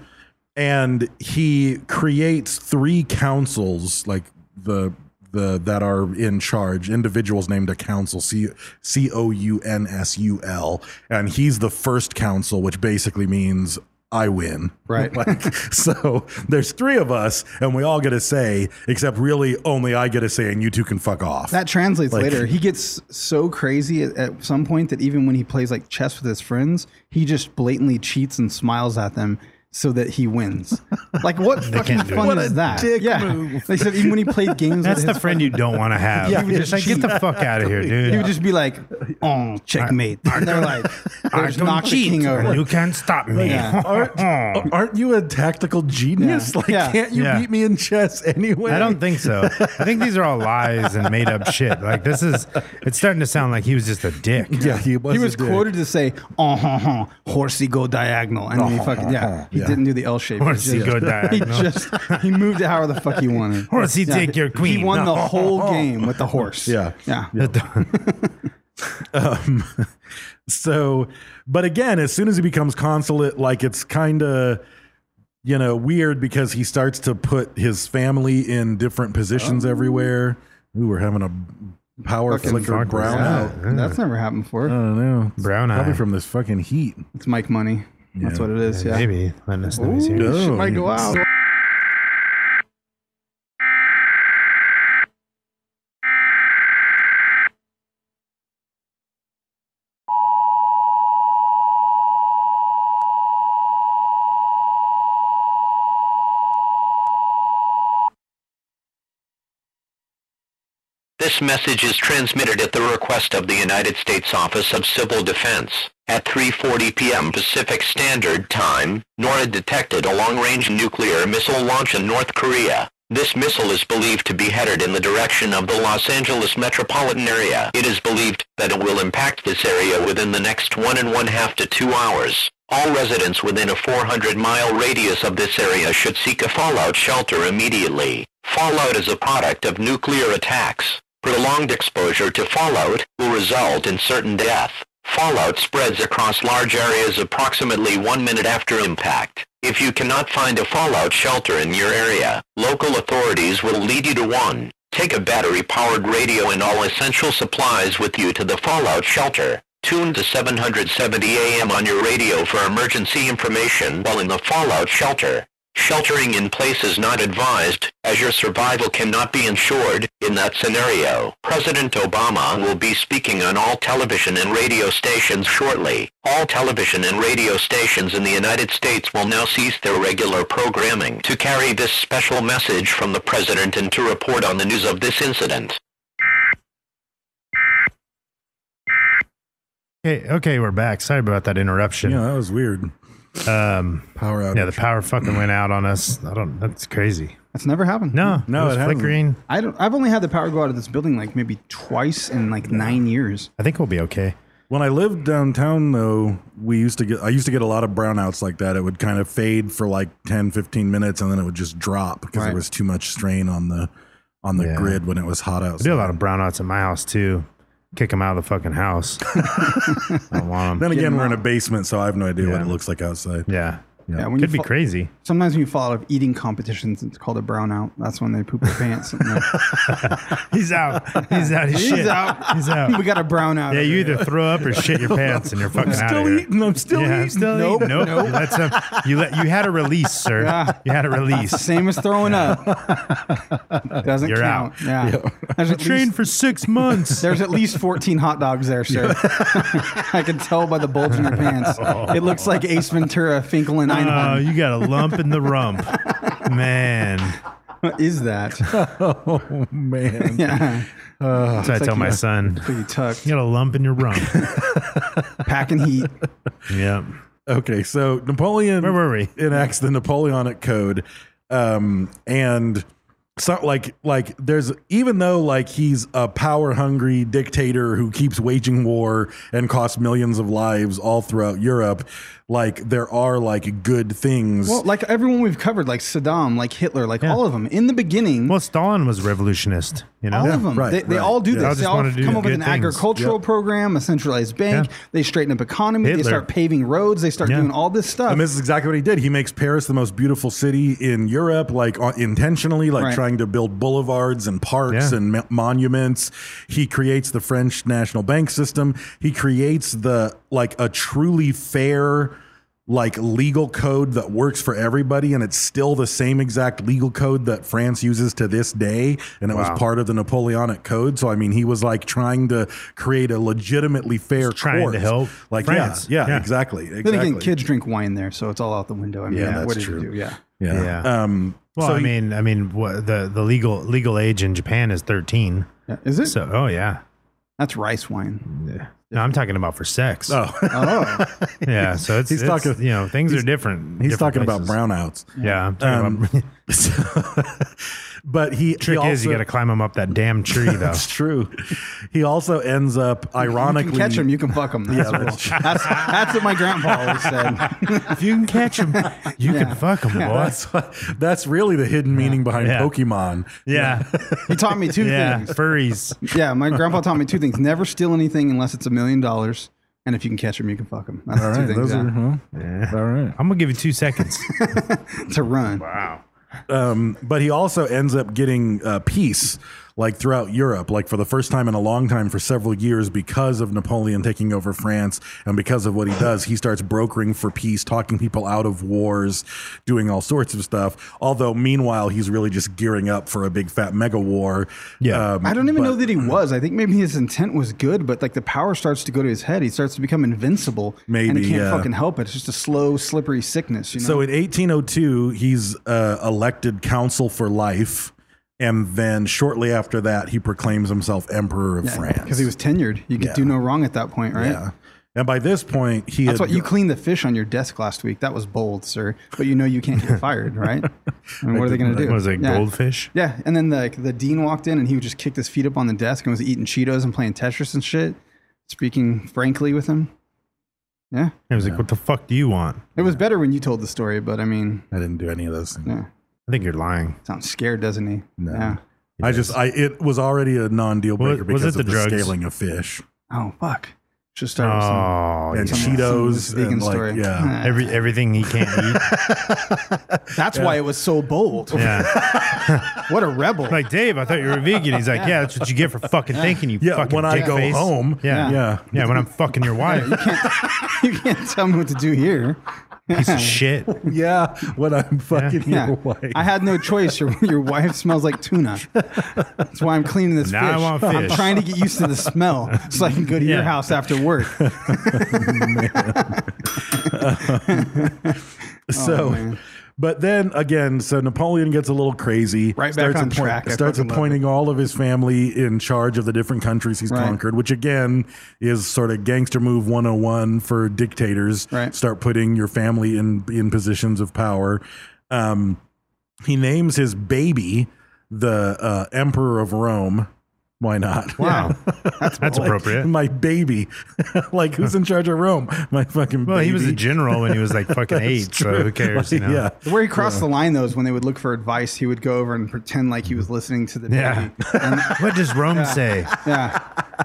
and he creates three councils, like the the that are in charge, individuals named a council, C C O U N S U L, and he's the first council, which basically means I win. Right. Like, so there's three of us, and we all get a say, except really only I get a say, and you two can fuck off. That translates Like- later. He gets so crazy at, at some point that even when he plays like chess with his friends, he just blatantly cheats and smiles at them so that he wins. Like, what fucking can't do it. fun What is a that? dick yeah. move. They said even when he played games That's with the his friend you don't want to have. Yeah, It's like, get the fuck out of here, dude. he would just be like, "Oh, checkmate." And they're like, I "Just don't knock the cheat. king over." You can't stop me. Yeah. aren't, aren't you a tactical genius? Yeah. Like, Yeah. can't you Yeah. beat me in chess anyway? I don't think so. I think these are all lies and made up shit. Like this is, it's starting to sound like he was just a dick. Yeah, he was. He was a dick. quoted to say, "Oh, huh, huh, horsey go diagonal," and then he fucking yeah, he Yeah. didn't do the L shape. He Horsey just- go diagonal. He just he moved it however the fuck he wanted. Horsey Yeah. take your queen. He won the No. whole game with the horse. Yeah. yeah. Um, so, but again, as soon as he becomes consulate, like it's kind of, you know, weird because he starts to put his family in different positions everywhere. Ooh, we're having a power Fucking flicker fuck brown was out. that? That's never happened before. I don't know. It's Brown probably eye. from this fucking heat. It's Mike money. That's Yeah. what it is. Yeah. Maybe. Letting us know he's here. Ooh, shit Oh, might go yes. out. This message is transmitted at the request of the United States Office of Civil Defense. At three forty p.m. Pacific Standard Time, NORAD detected a long-range nuclear missile launch in North Korea. This missile is believed to be headed in the direction of the Los Angeles metropolitan area. It is believed that it will impact this area within the next one and one half to two hours. All residents within a four hundred mile radius of this area should seek a fallout shelter immediately. Fallout is a product of nuclear attacks. Prolonged exposure to fallout will result in certain death. Fallout spreads across large areas approximately one minute after impact. If you cannot find a fallout shelter in your area, local authorities will lead you to one. Take a battery-powered radio and all essential supplies with you to the fallout shelter. Tune to seven seventy A M on your radio for emergency information while in the fallout shelter. Sheltering in place is not advised, as your survival cannot be ensured. In that scenario, President Obama will be speaking on all television and radio stations shortly. All television and radio stations in the United States will now cease their regular programming to carry this special message from the President and to report on the news of this incident. Okay, okay, we're back. Sorry about that interruption. Yeah, that was weird. Um, Power outage. yeah, the power fucking went out on us. I don't. That's crazy. That's never happened. No, No, it was it hasn't. flickering. I don't. I've only had the power go out of this building like maybe twice in like nine years. I think we'll be okay. When I lived downtown, though, we used to get, I used to get a lot of brownouts like that. It would kind of fade for like ten, fifteen minutes and then it would just drop because Right. there was too much strain on the, on the Yeah. grid when it was hot I outside. do a lot of brownouts in my house too. Kick them out of the fucking house. I don't want Then them. again, them we're in a out. basement, so I have no idea what Yeah. it looks like outside. Yeah. Yeah, when Could you be fall- crazy. Sometimes when you fall out of eating competitions, it's called a brownout. That's when they poop their pants. And they're- He's out. He's out. He's, He's shit. out. He's out. we got a brownout. Yeah, over you here. either throw up or shit your pants, and you're fucking I'm out still of here. eating. I'm still yeah, I'm eating. still Nope, eating. Nope. nope. You let some. You let. You had a release, sir. Yeah. You had a It's the release. same as throwing up. Doesn't You're count. out. Yeah. There's, I at trained least, for six months. there's at least fourteen hot dogs there, sir. I can tell by the bulge in your pants. It looks like Ace Ventura, Finkel, and Oh, Einhorn. you got a lump in the rump, man. What is that? Oh, man. Yeah. That's what I like tell my you- son. Pretty tucked. You got a lump in your rump. Packing heat. Yep. Okay, so Napoleon Where were we? enacts the Napoleonic Code, um, and so like like there's even though like he's a power hungry dictator who keeps waging war and costs millions of lives all throughout Europe, like there are like good things. Well, like everyone we've covered, like Saddam, like Hitler, like Yeah. all of them. In the beginning, Well, Stalin was revolutionist. You know. all of them, right, they, they right. all do Yeah. They all this. They just all wanna do come up with good an things. agricultural Yep. program, a centralized bank. Yeah. They straighten up economy. Hitler. They start paving roads. They start Yeah. doing all this stuff. And this is exactly what he did. He makes Paris the most beautiful city in Europe, like uh, intentionally, like Right. trying to build boulevards and parks Yeah. and mo- monuments. He creates the French national bank system. He creates the like a truly fair, like legal code that works for everybody, and it's still the same exact legal code that France uses to this day, and it Wow. was part of the Napoleonic Code. So I mean, he was like trying to create a legitimately fair trying court. to help like France. Yeah, yeah, Yeah. exactly. exactly. Then again, kids drink wine there, so it's all out the window. I mean, Yeah, that's what did true. you do? Yeah. Yeah. Yeah. Um, Well, so I he- mean, I mean, what, the the legal legal age in Japan is thirteen. yeah. Is it? So, oh yeah. That's rice wine. Yeah. No, I'm talking about for sex. oh, Oh, Yeah, so it's, He's it's, talking- you know, things he's- are different. he's different talking about places. brownouts. Yeah, I'm talking Um, about. But he Trick he is, you also- got to climb him up that damn tree, though. That's true. He also ends up ironically you can catch them, you can fuck them. That's, Yeah, cool. that's true. that's, that's what my grandpa always said. If you can catch him, you Yeah. can fuck him, boy. That's what- that's really the hidden meaning behind Yeah. Pokemon. Yeah, He taught me two yeah, things. furries. Yeah, my grandpa taught me two things. Never steal anything unless it's a million dollars. And if you can catch them, you can fuck them. That's All the right, two things. those Yeah. are huh? Yeah. all right. I'm gonna give you two seconds. To run. Wow. Um, but he also ends up getting uh, peace like throughout Europe, like for the first time in a long time for several years because of Napoleon taking over France and because of what he does. He starts brokering for peace, talking people out of wars, doing all sorts of stuff. Although meanwhile, he's really just gearing up for a big fat mega war. Yeah. Um, I don't even but- know that he was. I think maybe his intent was good, but like the power starts to go to his head. He starts to become invincible. and Maybe, he can't yeah. fucking help it. It's just a slow, slippery sickness. You know? So in eighteen oh two, he's uh, elected consul for life. And then shortly after that, he proclaims himself emperor of France. because he was tenured. You could Yeah. do no wrong at that point, right? Yeah. And by this point, he That's had what you cleaned the fish on your desk last week. That was bold, sir. But you know you can't get fired, right? I mean, what are they going to do? Was it Yeah. goldfish? Yeah, and then the like, the dean walked in and he just kicked his feet up on the desk and was eating Cheetos and playing Tetris and shit, speaking frankly with him. Yeah, It was like, what the fuck do you want? it was better when you told the story, but I mean, I didn't do any of those things. yeah, I think you're lying. sounds scared, doesn't he? No. Yeah. I just, I it was already a non-deal breaker Was- was because it of the the drugs? scaling of fish. Oh fuck. Should start with some, Oh, and some- some Cheetos of this vegan and like, story. yeah. every everything he can't eat. That's why it was so bold. Yeah. What a rebel. Like, Dave, I thought you were a vegan. He's like, yeah, that's what you get for fucking thinking, you Yeah, fucking when I dick go face. home, Yeah. yeah. Yeah, when I'm fucking your wife. You can't tell me what to do here. Piece of shit. Yeah, when I'm fucking Yeah. your wife. I had no choice. Your, your wife smells like tuna. That's why I'm cleaning this Now I fish. want I'm fish. trying to get used to the smell so I can go to Yeah. your house after work. So, man. but then again, so Napoleon gets a little crazy. Right back starts on appoint- track. I Starts fucking love appointing all of his family in charge of the different countries he's Right. conquered, which again is sort of gangster move one oh one for dictators. Right. Start putting your family in in positions of power. Um, he names his baby the uh, Emperor of Rome. Why not? Wow. That's, appropriate. My baby. Like, who's in charge of Rome? My fucking Well, baby. he was a general when he was like fucking eight, so who cares? You know? Yeah. Where he crossed the line, though, is when they would look for advice, he would go over and pretend like he was listening to the baby. Yeah. And, What does Rome say? yeah,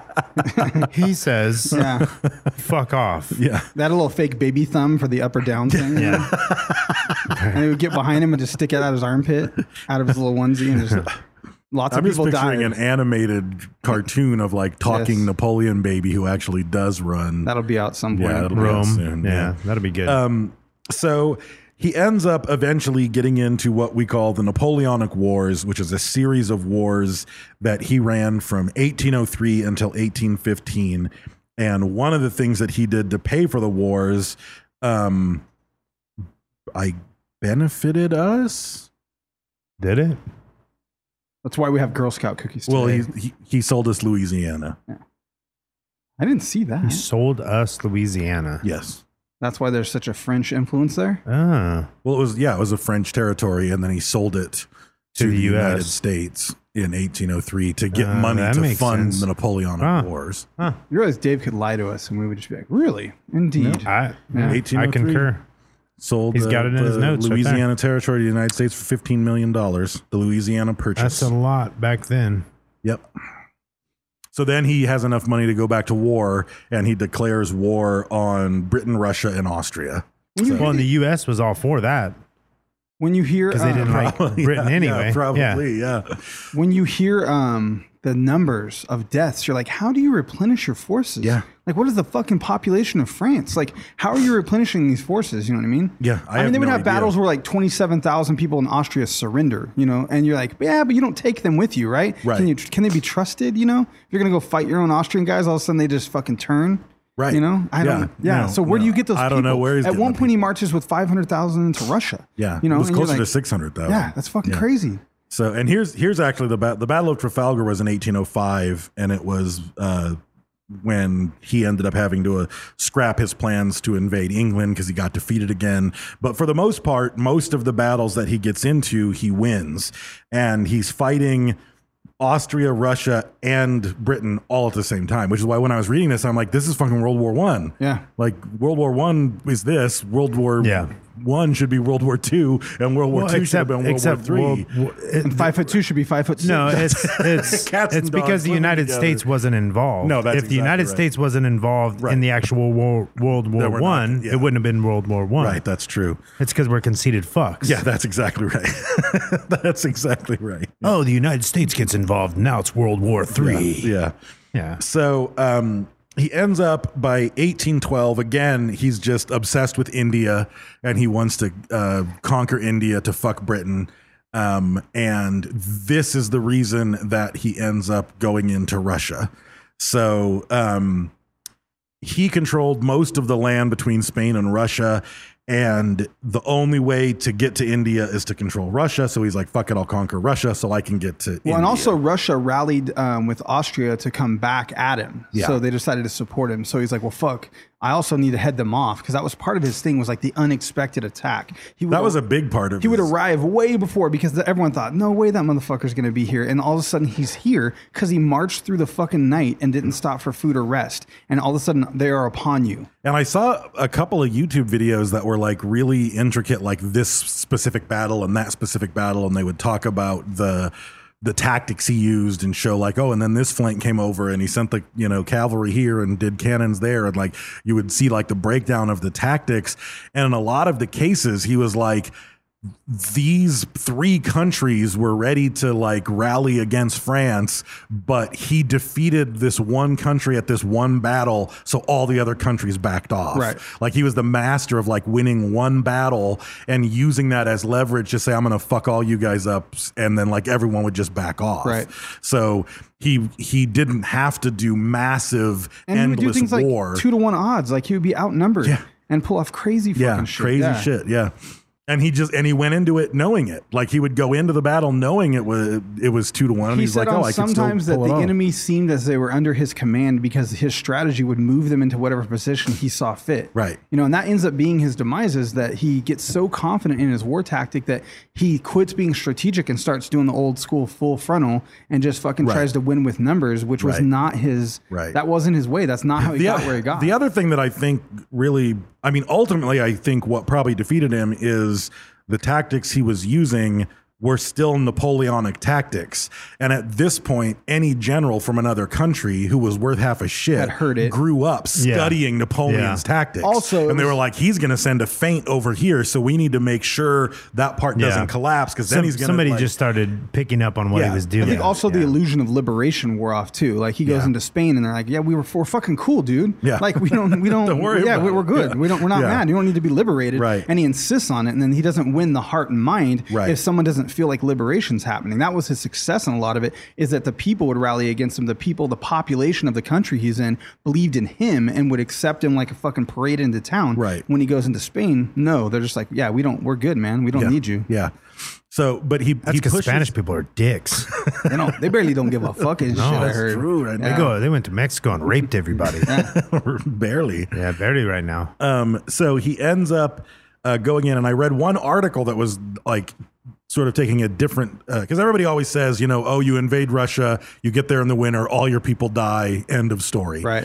He says, yeah. fuck off. Yeah. That little fake baby thumb for the up or down thing. Yeah. And he would get behind him and just stick it out of his armpit, out of his little onesie, and just lots I'm of just people picturing died. an animated cartoon of like talking Yes. Napoleon baby who actually does run. That'll be out some point. Yeah, it'll be out Rome. soon, yeah, yeah. that'll be good. Um, so he ends up eventually getting into what we call the Napoleonic Wars, which is a series of wars that he ran from eighteen oh three until eighteen fifteen. And one of the things that he did to pay for the wars, um, I benefited us. Did it? That's why we have Girl Scout cookies today. Well, he, he he sold us Louisiana. I didn't see that. He sold us Louisiana. Yes. That's why there's such a French influence there. Ah. Well, it was yeah, it was a French territory, and then he sold it to, To the, the U S. United States in eighteen oh three to get Uh, money that to makes fund sense. the Napoleonic Ah. Wars. Huh. You realize Dave could lie to us, and we would just be like, "Really? Indeed." I, Yeah. eighteen oh I three. concur. Sold He's uh, got it in his the notes right Louisiana there. territory to the United States for fifteen million dollars. The Louisiana Purchase. That's a lot back then. Yep. So then he has enough money to go back to war, and he declares war on Britain, Russia, and Austria. So- Well, and the U S was all for that When you hear, because they uh, didn't like Probably, Britain yeah, anyway. Yeah, probably, yeah. when you hear um, the numbers of deaths, you're like, "How do you replenish your forces?" Yeah. Like, what is the fucking population of France? Like, how are you replenishing these forces? You know what I mean? Yeah, I I, mean, have they would no have idea. battles where like twenty-seven thousand people in Austria surrender. You know, and you're like, "Yeah, but you don't take them with you, right? Right. Can you? Can they be trusted? You know, if you're gonna go fight your own Austrian guys, all of a sudden they just fucking turn." Right. You know, I Yeah. don't. Yeah. No, so where do no. you get those? I don't know people? where he's At getting one the point, he marches with five hundred thousand into Russia. Yeah. You know, it was and you're closer to like, six hundred thousand. Yeah, that's fucking Yeah. crazy. So, and here's here's actually the ba- the Battle of Trafalgar was in eighteen oh five, and it was uh, when he ended up having to uh, scrap his plans to invade England because he got defeated again. But for the most part, most of the battles that he gets into, he wins, and he's fighting Austria, Russia, and Britain all at the same time, which is why when I was reading this, I'm like, this is fucking World War One. Yeah. Like World War One is this. World War Yeah. One should be World War Two, and World War Well, Two should have except, been World War except Three. World War- it- And five foot two should be five foot six. no, it's it's Cats it's and dogs because the living United together. States wasn't involved. No, that's if the exactly United right. States wasn't involved Right. in the actual war, World War we're not- One, yeah. it wouldn't have been World War One. Right, that's true. It's because we're conceited fucks. Yeah, that's exactly right. That's exactly right. Oh, the United States gets involved. Now it's World War Three. Yeah. Yeah. So um, he ends up by eighteen twelve. Again, he's just obsessed with India, and he wants to uh, conquer India to fuck Britain. Um, and this is the reason that he ends up going into Russia. So um, he controlled most of the land between Spain and Russia. And the only way to get to India is to control Russia. So he's like, fuck it, I'll conquer Russia so I can get to India. Well, and also Russia rallied um, with Austria to come back at him. Yeah. So they decided to support him. So he's like, well, fuck, I also need to head them off because that was part of his thing was like the unexpected attack. He would That was a big part of He would his- arrive way before because the, everyone thought, no way that motherfucker's going to be here. And all of a sudden he's here because he marched through the fucking night and didn't stop for food or rest. And all of a sudden they are upon you. And I saw a couple of YouTube videos that were like really intricate, like this specific battle and that specific battle. And they would talk about the the tactics he used and show like, oh, and then this flank came over and he sent the, you know, cavalry here and did cannons there. And like, you would see like the breakdown of the tactics. And in a lot of the cases, he was like, these three countries were ready to like rally against France, but he defeated this one country at this one battle, so all the other countries backed off. Right. Like he was the master of like winning one battle and using that as leverage to say, I'm going to fuck all you guys up, and then like everyone would just back off. Right. So he he didn't have to do massive And he would do endless things war. like two to one odds. Like he would be outnumbered Yeah. and pull off crazy fucking yeah, shit. crazy Yeah. shit. Yeah. And he just and he went into it knowing it. Like he would go into the battle knowing it was it was two to one. And He he's said like, on oh, I can sometimes still that pull it the off. enemy seemed as they were under his command because his strategy would move them into whatever position he saw fit. Right. You know, and that ends up being his demise, is that he gets so confident in his war tactic that he quits being strategic and starts doing the old school full frontal and just fucking Right. tries to win with numbers, which was Right. not his. Right. That wasn't his way. That's not how he the, got o- where he got. the other thing that I think really, I mean, ultimately, I think what probably defeated him is the tactics he was using were still Napoleonic tactics. And at this point, any general from another country who was worth half a shit Had heard it. grew up Yeah. studying Napoleon's Yeah. tactics. Also, and they it were was- like, he's going to send a feint over here, so we need to make sure that part Yeah. doesn't collapse, because then Some- he's going to somebody like, just started picking up on what Yeah. he was I doing. I think also the Yeah. illusion of liberation wore off too. Like he goes Yeah. into Spain and they're like, "Yeah, we were we're fucking cool, dude. Yeah. Like we don't we don't, Don't worry yeah, about we, it. we're good. Yeah. We don't we're not Yeah. mad. You don't need to be liberated." Right. And he insists on it, and then he doesn't win the heart and mind Right. if someone doesn't feel like liberation's happening. That was his success in a lot of it, is that the people would rally against him. The people, the population of the country he's in, believed in him and would accept him like a fucking parade into town. Right. When he goes into Spain, no, they're just like, "Yeah, we don't. We're good, man. We don't yeah. need you." Yeah. So, but he That's he because pushes, Spanish people are dicks. They don't. They barely don't give a fuck and shit. I that's heard. true, right? They go. They went to Mexico and raped everybody. barely. Yeah, barely right now. Um, so he ends up uh, going in, and I read one article that was like sort of taking a different, because everybody always says, you know, oh, you invade Russia, you get there in the winter, all your people die, end of story. Right.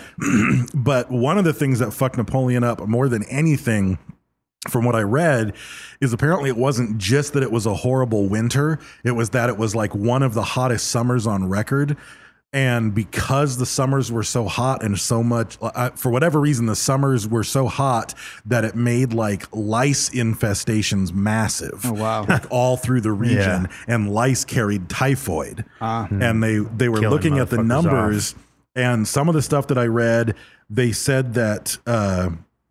But one of the things that fucked Napoleon up more than anything, from what I read, is apparently it wasn't just that it was a horrible winter, it was that it was like one of the hottest summers on record. And because the summers were so hot and so much, uh, for whatever reason, the summers were so hot that it made like lice infestations massive. Oh, wow. Like all through the region. Yeah. And lice carried typhoid. Ah. And they, they were Killing looking at the motherfuckers numbers. off. And some of the stuff that I read, they said that uh,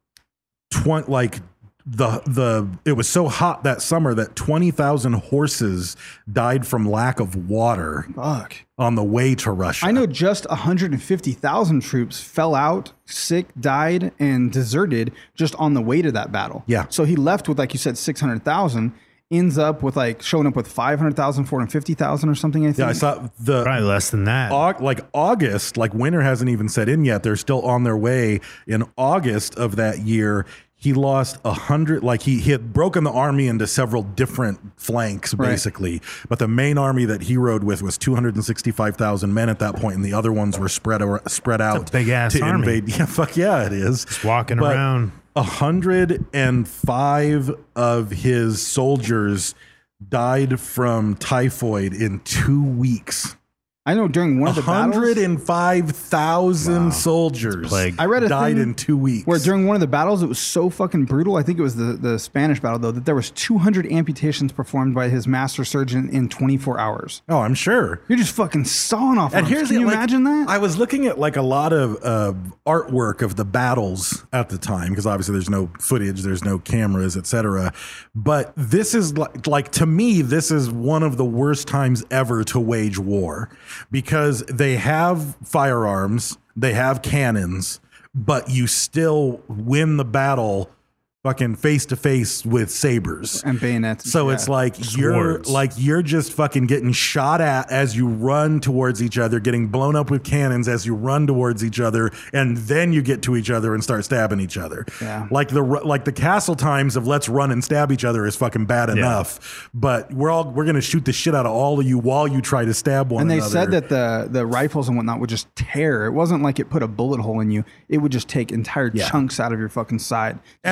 tw- like the the it was so hot that summer that twenty thousand horses died from lack of water Fuck. on the way to Russia. I know just one hundred fifty thousand troops fell out, sick, died, and deserted just on the way to that battle. Yeah. So he left with, like you said, six hundred thousand, ends up with like showing up with five hundred thousand, four hundred fifty thousand or something, I think. Yeah, I saw the Probably less than that. Aug- like August, like winter hasn't even set in yet. They're still on their way. In August of that year, he lost a hundred, like he, he had broken the army into several different flanks, Right. basically. But the main army that he rode with was two hundred sixty-five thousand men at that point, and the other ones were spread ar- spread out big-ass to army. invade. Yeah, fuck yeah, it is. Just walking But around. a hundred and five of his soldiers died from typhoid in two weeks. I know during one of the battles, one hundred five thousand Wow. soldiers Plague. I read a died thing in two weeks. where during one of the battles, it was so fucking brutal. I think it was the, the Spanish battle, though, that there was two hundred amputations performed by his master surgeon in twenty-four hours. oh, I'm sure. You're just fucking sawing off And arms. here's Can the- you like, imagine that? I was looking at like a lot of uh, artwork of the battles at the time, because obviously there's no footage, there's no cameras, et cetera. But this is like, like to me, this is one of the worst times ever to wage war, because they have firearms, they have cannons, but you still win the battle fucking face to face with sabers And bayonets. So Yeah. it's like you're Swords. like you're just fucking getting shot at as you run towards each other, getting blown up with cannons as you run towards each other, and then you get to each other and start stabbing each other. Yeah. Like the like the castle times of let's run and stab each other is fucking bad enough, but we're all we're gonna shoot the shit out of all of you while you try to stab one And they another. said that the the rifles and whatnot would just tear. It wasn't like it put a bullet hole in you. It would just take entire Yeah. chunks out of your fucking side. And it was,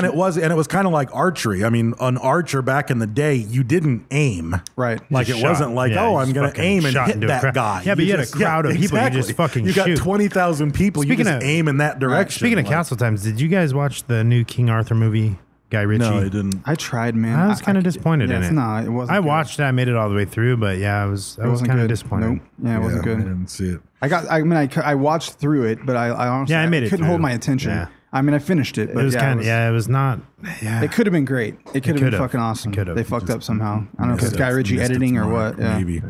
and it was kind of like archery. I mean, an archer back in the day, you didn't aim. Right. Like Just it shot. wasn't like, Yeah, oh, you I'm just going to fucking aim and shot hit into a that crowd. guy. Yeah, but you had a just- crowd of people, you just exactly. fucking You got shoot. twenty thousand people. Speaking you just of- aim in that direction. Speaking of Like- Castle Times, did you guys watch the new King Arthur movie, Guy Ritchie? No, I didn't. I tried, man. I was kind of disappointed yeah, in it's it. not- it wasn't I good. watched it. I made it all the way through, but yeah, I was I It was wasn't kind of good. disappointed. Nope. Yeah, it wasn't Yeah, I good. didn't see it. I got. I mean, I, cou- I watched through it, but I, I honestly Yeah, I made it couldn't through. hold my attention. Yeah. I mean, I finished it, It but was yeah, kind it of was, yeah, it was not. Yeah, It could have been great. It could have been could've. fucking It awesome. could've. They fucked up somehow. I don't know if it's Missed Guy it- Ritchie missed its editing or mark, what. Yeah. Maybe.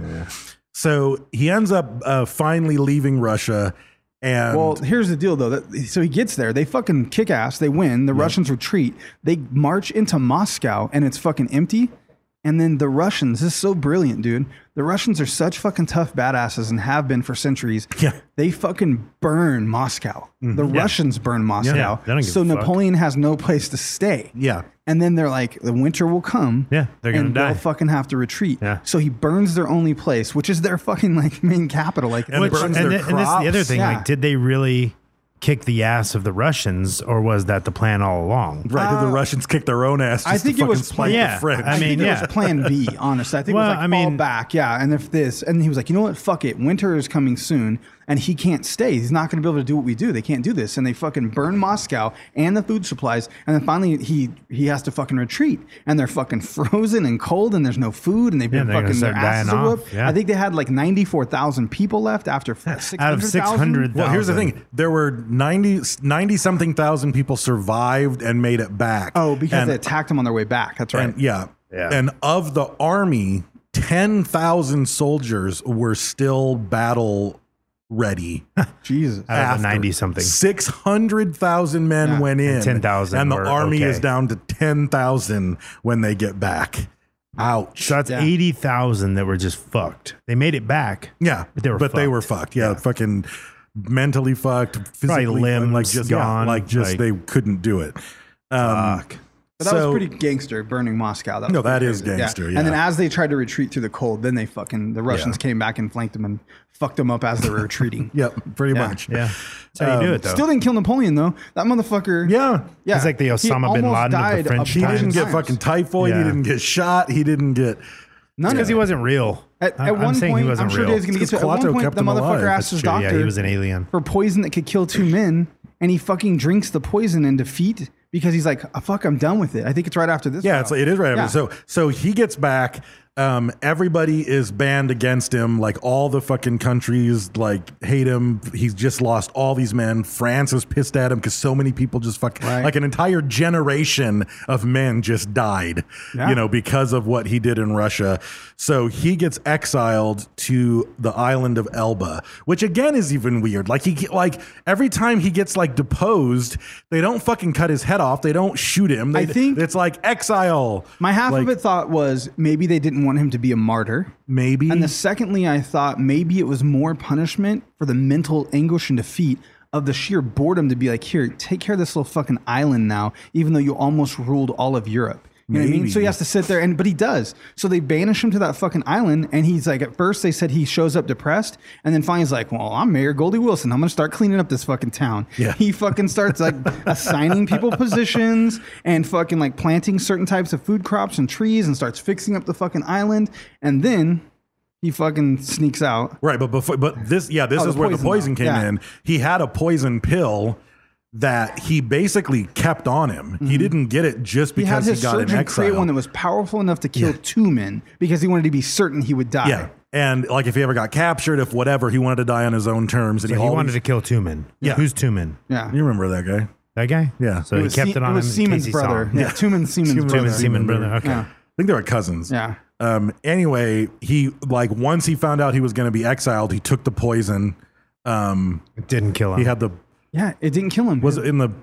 So he ends up uh, finally leaving Russia, and Well, here's the deal, though. That, so he gets there. They fucking kick ass. They win. The Russians retreat. They march into Moscow, and it's fucking empty. And then the Russians, this is so brilliant, dude. The Russians are such fucking tough badasses and have been for centuries. Yeah. They fucking burn Moscow. The Yeah. Russians burn Moscow. Yeah, they don't give so a fuck. Napoleon has no place to stay. yeah, And then they're like, the winter will come. Yeah, they're gonna and die. they'll fucking have to retreat. Yeah. So he burns their only place, which is their fucking like main capital. Like, And Which, burns and, their th- and this is the other crops. thing. Yeah. Like, did they really kick the ass of the Russians, or was that the plan all along? right. Did the Russians kick their own ass? Just I think to it was fucking spite yeah, the French? I I mean, think it yeah. was Plan B. Honestly, I think Well, it was like I mean- fall back, yeah. And if this, and he was like, you know what, fuck it, winter is coming soon, and he can't stay. He's not going to be able to do what we do. They can't do this, and they fucking burn Moscow and the food supplies, and then finally he he has to fucking retreat, and they're fucking frozen and cold, and there's no food, and they've Yeah, been they're gonna fucking their start dying asses are off, whooped. yeah. I think they had like ninety-four thousand people left after six hundred thousand. Out of six hundred. Well, here's the thing: there were ninety, ninety something thousand people survived and made it back. Oh, because and, they attacked them on their way back. That's right. and yeah, Yeah. and of the army, ten thousand soldiers were still battle ready. Jesus. Out of the ninety something. Six hundred thousand men Yeah. went in, And ten thousand and the were army okay. is down to ten thousand when they get back. Ouch. So that's Yeah. eighty thousand that were just fucked. They made it back. Yeah, But they were but they fucked. were fucked. Yeah, fucking mentally fucked, physically fucked, limbs like just gone, yeah, like just like- they couldn't do it. Um, Fuck. But that so- was pretty gangster, burning Moscow. That was No, pretty that is crazy. gangster, And then yeah. as they tried to retreat through the cold, then they fucking the Russians Yeah. came back and flanked them and fucked them up as they were retreating. Yep, pretty Yeah. much. Yeah. That's how you do Um, it, though. Still didn't kill Napoleon though. That motherfucker. Yeah. yeah. He's like the He Osama bin almost Laden of the died French a He bunch didn't of get times. fucking typhoid. Yeah. He didn't get shot. He didn't get. None Because of he it. wasn't real. At, I- at I'm one saying point, he wasn't I'm sure real. Dave's gonna get to it. At Because one Quattro point, kept the him motherfucker alive. asked his True, doctor yeah, he was an alien. for poison that could kill two men, and he fucking drinks the poison in defeat because he's like, oh, "Fuck, I'm done with it." I think it's right after this. Yeah, round. it's, it is right. Yeah. So so he gets back. Um, everybody is banned against him. Like all the fucking countries like hate him. He's just lost all these men. France is pissed at him because so many people just fucking Right. like an entire generation of men just died. Yeah. You know, because of what he did in Russia. So he gets exiled to the island of Elba, which again is even weird. Like he like every time he gets like deposed, they don't fucking cut his head off. They don't shoot him. They, I think- it's like exile. My half Like, of it thought was maybe they didn't want him to be a martyr. maybe. And the secondly, I thought maybe it was more punishment for the mental anguish and defeat of the sheer boredom to be like, here, take care of this little fucking island now, even though you almost ruled all of Europe. You know what I mean? Maybe. So he has to sit there, and but he does. So they banish him to that fucking island, and he's like, at first they said he shows up depressed, and then finally he's like, well, I'm Mayor Goldie Wilson. I'm gonna start cleaning up this fucking town. Yeah. He fucking starts like assigning people positions and fucking like planting certain types of food crops and trees, and starts fixing up the fucking island, and then he fucking sneaks out. right, but before, but this, yeah, this Oh, is the where the poison, poison though. came Yeah. in. He had a poison pill that he basically kept on him. He didn't get it just Mm-hmm. He had because he, his got in surgeon exile. create one that was powerful enough to kill two men because he wanted to be certain he would die. yeah, and like if he ever got captured, if whatever, he wanted to die on his own terms. And So he, he always, wanted to kill Tumen. Yeah. Who's Tumen? Yeah. You remember that guy? That guy? Yeah. So It he was kept Se- it on it was him. in Siemens' case he saw brother. him. Yeah, Tumen Siemens' Tumen brother. Seaman brother. Okay. Yeah. I think they were cousins. Yeah. Um. Anyway, he like once he found out he was going to be exiled, he took the poison. Um. It didn't kill him. He had the Yeah, it didn't kill him. was it in the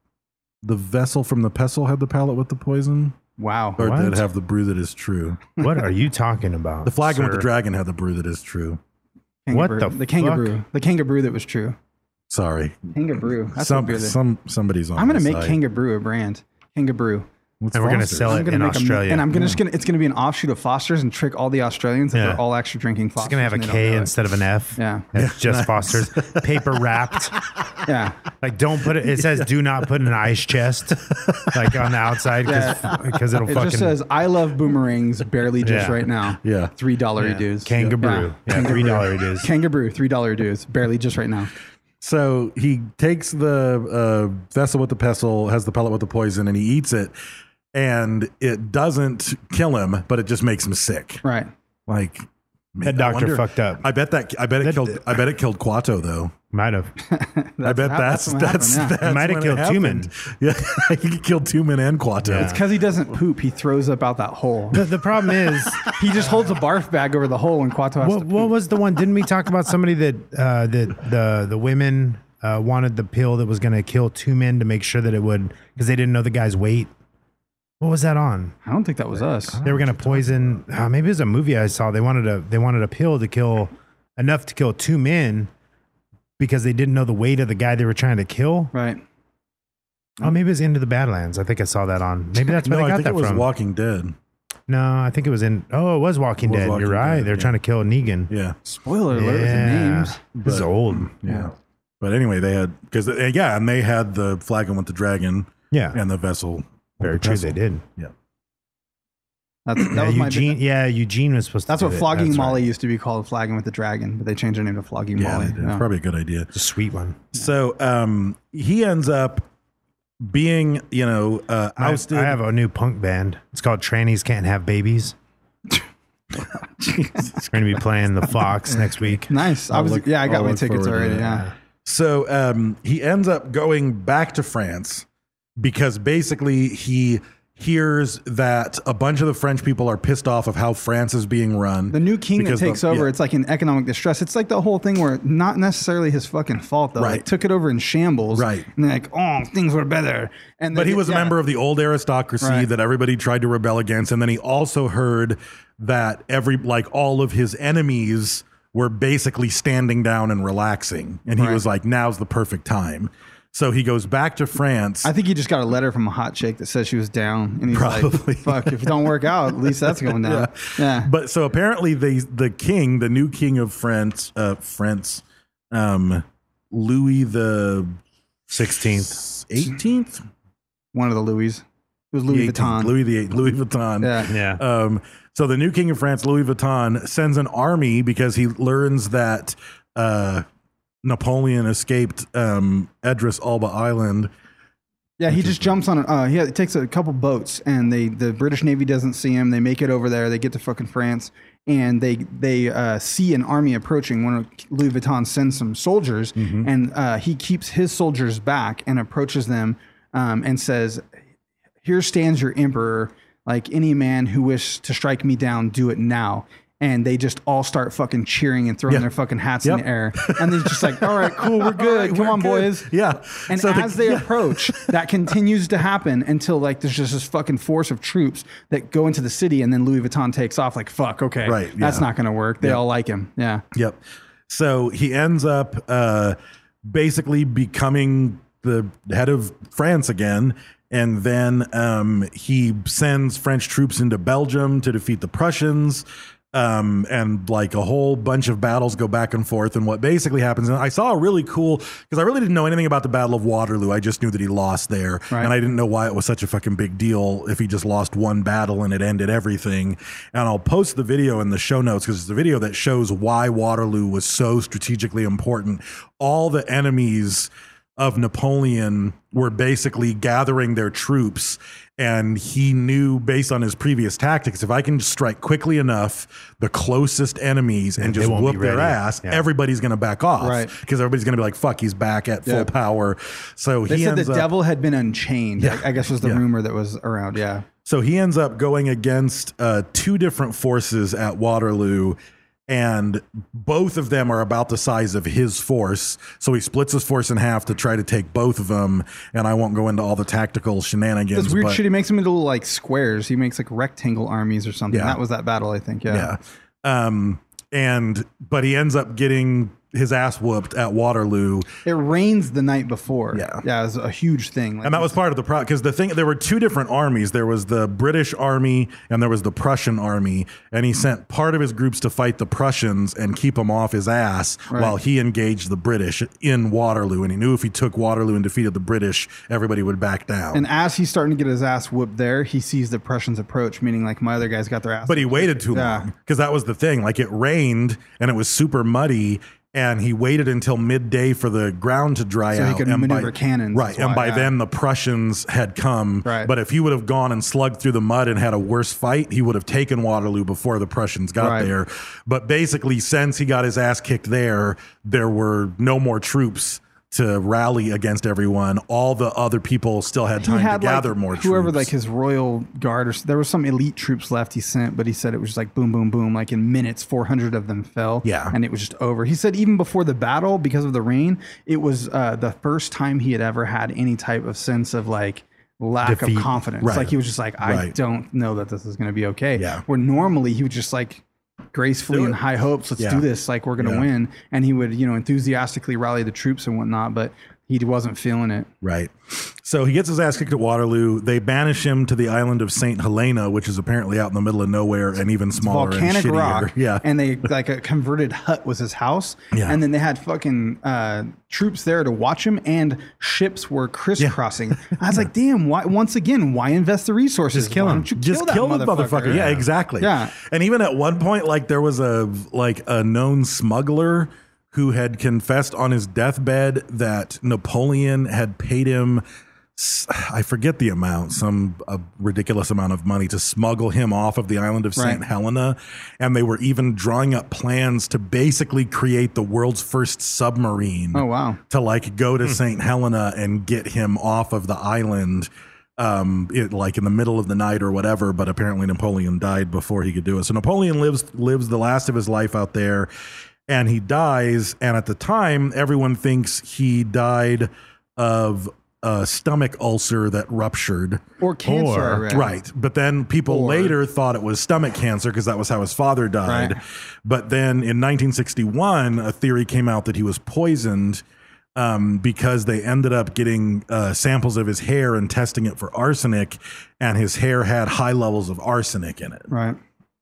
the vessel from the pestle had the pallet with the poison, Wow. or What? did it have the brew that is true? What are you talking about? The flagon with the sir? dragon had the brew that is true. What Kangaroo. the the kangaroo. fuck? The kangaroo that was true. Sorry, Kangaroo. That's some what beer that- some somebody's on. I'm gonna my make side. kangaroo a brand. Kangaroo. What's And we're gonna Foster's? sell I'm it gonna in make Australia. A, and I'm gonna just gonna it's gonna be an offshoot of Foster's and trick all the Australians that Yeah. they're all actually drinking Foster's. It's gonna have a and they don't K know it. instead of an F. Yeah. It's just Foster's. Paper wrapped. Yeah. Like, don't put it. It says, "Do not put in an ice chest," like on the outside, because it'll It fucking just says "I love boomerangs" barely just Yeah. right now. Yeah. Three dollar yeah. dues. Kangaroo. Yeah, three dollar dues. Kangaroo, three dollar dues, barely just right now. So he takes the uh, vessel with the pestle, has the pellet with the poison, and he eats it. And it doesn't kill him, but it just makes him sick. Right. Like man, That doctor I wonder- fucked up. I bet that. I bet it That- killed. I bet it killed Quato though. Might have. I bet how- that's what that's happened, yeah. that's Might have when killed it two men. happened. Yeah, he killed two men and Quato. Yeah. It's because he doesn't poop. He throws up out that hole. The, the problem is, He just holds a barf bag over the hole, and Quato has what, to what poop. was the one? Didn't we talk about somebody that uh, that the the women uh, wanted the pill that was going to kill two men to make sure that it would, because they didn't know the guy's weight. What was that on? I don't think that was us. They were going to poison. Uh, maybe it was a movie I saw. They wanted a they wanted a pill to kill enough to kill two men because they didn't know the weight of the guy they were trying to kill. Right. Oh, maybe it was Into the Badlands. I think I saw that on. Maybe that's where no, they got I think that it was from. Walking Dead. No, I think it was in. Oh, it was Walking It was Dead. Walking You're right. Dead, They're yeah. trying to kill Negan. Yeah, Spoiler alert with the Yeah. names. This is old. yeah. But anyway, they had because yeah, and they had the flagon with the dragon. Yeah. and the vessel. with Very the true. pestle. They did. Yeah. That's, that Yeah, was my, Eugene. Yeah, Eugene was supposed that's to. what do it. Flogging That's Molly right. used to be called, Flagging with the Dragon, but they changed their name to Flogging Yeah, Molly. they did. Yeah. It's probably a good idea. It's a sweet one. So um, he ends up being, you know, uh, I, ousted. I have a new punk band. It's called Trannies Can't Have Babies. We're going to be playing the Fox next week. Nice. I I'll was look- yeah, I got I'll my look tickets forward to already. that. Yeah. So um, he ends up going back to France because basically he hears that a bunch of the French people are pissed off of how France is being run. The new king that because the- takes over, yeah. it's like in economic distress. It's like the whole thing where not necessarily his fucking fault though. Right. Like, took it over in shambles. Right. And they're like, oh, things were better. And But they- he was yeah. a member of the old aristocracy Right. that everybody tried to rebel against. And then he also heard that every, like all of his enemies were basically standing down and relaxing. And he Right. was like, now's the perfect time. So he goes back to France. I think he just got a letter from a hot chick that says she was down, and he's Probably. like, "Fuck, if it don't work out, at least that's going down." Yeah, But so apparently the the king, the new king of France, uh, France, um, Louis the sixteenth. eighteenth, one of the Louis. It was Louis Vuitton. Louis the eighth, Louis Vuitton. Yeah. Yeah. Um, so the new king of France, Louis Vuitton, sends an army because he learns that uh, Napoleon escaped um, Idris Elba Island. Yeah, he just jumps on. A, uh, he takes a couple boats, and they the British Navy doesn't see him. They make it over there. They get to fucking France, and they they uh, see an army approaching. One of Louis Vuitton sends some soldiers, Mm-hmm. and uh, he keeps his soldiers back and approaches them um, and says, "Here stands your emperor. Like any man who wishes to strike me down, do it now." And they just all start fucking cheering and throwing Yeah. their fucking hats Yep. in the air. And they're just like, all right, cool, we're good. All right, Come we're on, good." boys. Yeah. And So the- as they yeah. approach, that continues to happen until like there's just this fucking force of troops that go into the city, and then Louis Vuitton takes off. Like, fuck, okay, Right, that's yeah. not going to work. They Yeah. all like him. Yeah. Yep. So he ends up uh, basically becoming the head of France again. And then um, he sends French troops into Belgium to defeat the Prussians. Um, and like a whole bunch of battles go back and forth. And what basically happens, and I saw a really cool, because I really didn't know anything about the Battle of Waterloo. I just knew that he lost there. Right. And I didn't know why it was such a fucking big deal if he just lost one battle and it ended everything. And I'll post the video in the show notes because it's the video that shows why Waterloo was so strategically important. All the enemies of Napoleon were basically gathering their troops, and he knew based on his previous tactics, if I can just strike quickly enough the closest enemies and They just won't whoop be their ready. ass, Yeah. everybody's going to back off, Right. Because everybody's going to be like, fuck, he's back at full Yeah. power. So They he said ends the up, devil had been unchained. Yeah. I, I guess was the Yeah. rumor that was around. Yeah. So he ends up going against uh, two different forces at Waterloo, and both of them are about the size of his force. So he splits his force in half to try to take both of them. And I won't go into all the tactical shenanigans. This weird but, shit. He makes them into little like squares. He makes like rectangle armies or something. Yeah. That was that battle, I think. Yeah. Yeah. Um, and but he ends up getting his ass whooped at Waterloo. It rains the night before. Yeah. Yeah, it was a huge thing. Like, And that was part of the problem, because the thing, there were two different armies. There was the British army and there was the Prussian army. And he sent part of his groups to fight the Prussians and keep them off his ass Right. while he engaged the British in Waterloo. And he knew if he took Waterloo and defeated the British, everybody would back down. And as he's starting to get his ass whooped there, he sees the Prussians approach, meaning like my other guys got their ass. But he waited too Yeah. long, because that was the thing. Like, it rained and it was super muddy, and he waited until midday for the ground to dry So he out. could and maneuver by, cannons, Right. that's And why, by yeah. then the Prussians had come. Right. But if he would have gone and slugged through the mud and had a worse fight, he would have taken Waterloo before the Prussians got Right. there. But basically, since he got his ass kicked there, there were no more troops to rally against everyone. All the other people still had time he had to gather like, more whoever troops. like his royal guard, or s- there was some elite troops left he sent, but he said it was just like boom, boom, boom. Like in minutes, four hundred of them fell. Yeah. And it was just over. He said even before the battle, because of the rain, it was uh, the first time he had ever had any type of sense of like lack Defeat. of confidence. Right. Like he was just like, I Right. don't know that this is going to be okay. Yeah. Where normally he would just like gracefully Do and it. high hopes, let's Yeah. do this. Like we're going to Yeah. win. And he would, you know, enthusiastically rally the troops and whatnot, but he wasn't feeling it. Right. So he gets his ass kicked at Waterloo. They banish him to the island of Saint Helena, which is apparently out in the middle of nowhere and even smaller Volcanic and shittier. rock. Yeah. And they like a converted hut was his house. Yeah. And then they had fucking uh, troops there to watch him, and ships were crisscrossing. I was like, damn, why once again, why invest the resources? Just kill Why him. don't you Just kill, that kill the motherfucker? motherfucker. Yeah, exactly. Yeah. And even at one point, like there was a like a known smuggler who had confessed on his deathbed that Napoleon had paid him, s- I forget the amount, some a ridiculous amount of money to smuggle him off of the island of Saint Right. Helena. And they were even drawing up plans to basically create the world's first submarine. Oh, wow. To like go to Saint Helena and get him off of the island. Um, it, like in the middle of the night or whatever, but apparently Napoleon died before he could do it. So Napoleon lives lives the last of his life out there, and he dies. And at the time, everyone thinks he died of a stomach ulcer that ruptured. Or cancer. Or- right? Right. But then people Or- later thought it was stomach cancer because that was how his father died. Right. But then in nineteen sixty-one, a theory came out that he was poisoned um, because they ended up getting uh, samples of his hair and testing it for arsenic, and his hair had high levels of arsenic in it. Right.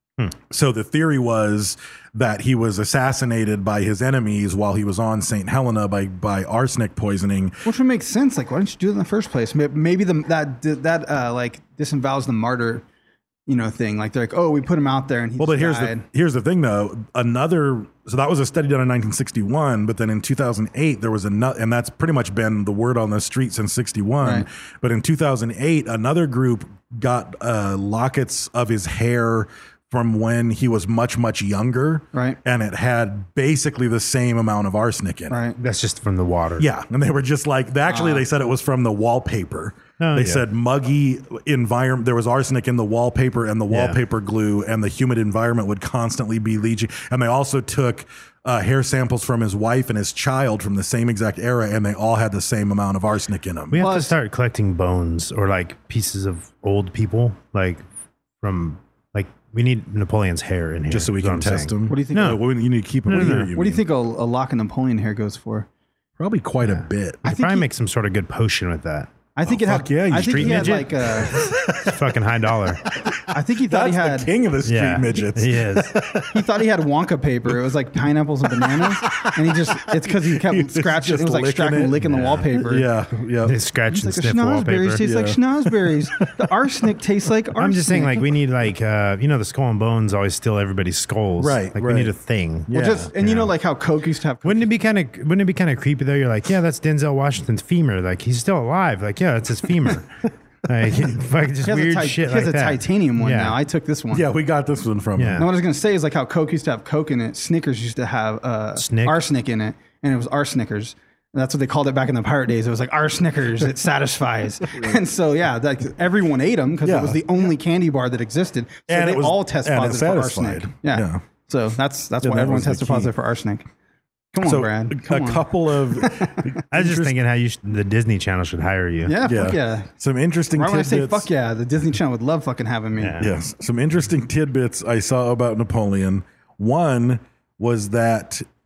So the theory was that he was assassinated by his enemies while he was on Saint Helena by, by arsenic poisoning. Which would make sense. Like, why didn't you do it in the first place? May- Maybe the that that uh, like disavows the martyr, you know, thing. Like they're like, oh, we put him out there and he Well, but here's died. the here's the thing though. Another so that was a study done in nineteen sixty-one, but then in two thousand eight there was another, and that's pretty much been the word on the street since sixty-one. Right. But in two thousand eight, another group got uh, lockets of his hair from when he was much much younger, Right. And it had basically the same amount of arsenic in it. Right. That's just from the water. Yeah, and they were just like, actually, Ah. they said it was from the wallpaper. Oh, they yeah. said muggy environment. There was arsenic in the wallpaper and the Yeah. wallpaper glue, and the humid environment would constantly be leaching. And they also took uh, hair samples from his wife and his child from the same exact era, and they all had the same amount of arsenic in them. We have to Plus- start collecting bones or like pieces of old people, like from like we need Napoleon's hair in here. just so we is what can I'm test saying. them. What do you think? No. Well, you need to keep them. No, What, no, do no. you What do you mean? think a, a lock of Napoleon hair goes for? Probably quite a bit. I You think probably he- make some sort of good potion with that. I think Oh, it had. fuck yeah, you I think street he had midget? like a. It's fucking high dollar. I think he thought That's he had. the king of the street Yeah, midgets. he is. He thought he had Wonka paper. It was like pineapples and bananas, and he just. It's because he kept He was scratching. It just was like licking extracting, it. licking the Yeah. wallpaper. Yeah, yeah. They scratch It's and like a sniff schnozberries wallpaper. tastes like Yeah. schnozberries. The arsenic tastes like arsenic. I'm just saying, like we need like uh, you know the Skull and Bones always steal everybody's skulls. Right, Like right. we need a thing. Well, Yeah. just and you Yeah. know like how Coke used to have. Wouldn't it be kind of wouldn't it be kind of creepy though? You're like, yeah, that's Denzel Washington's femur. Like he's still alive. Like yeah, it's his femur. Like, like just He has, weird a, ti- shit he has like a that. titanium one Yeah. now. I took this one. Yeah, we got this one from Yeah. him. And what I was going to say is like how Coke used to have Coke in it. Snickers used to have uh, Snick? arsenic in it, and it was arsenickers. And that's what they called it back in the pirate days. It was like arsenickers. It satisfies. And so yeah, like everyone ate them because Yeah. it was the only candy bar that existed. So And they it was- all test and it positive for satisfied. arsenic. Yeah. Yeah. So that's that's And why that everyone was the tested key. positive for arsenic. Come on, So Brad. Come a on. couple of I was just thinking how you should, the Disney Channel should hire you. Yeah, yeah, fuck yeah. some interesting Right when I tidbits. say fuck yeah, the Disney Channel would love fucking having me. Yeah. Yes, some interesting tidbits I saw about Napoleon. One was that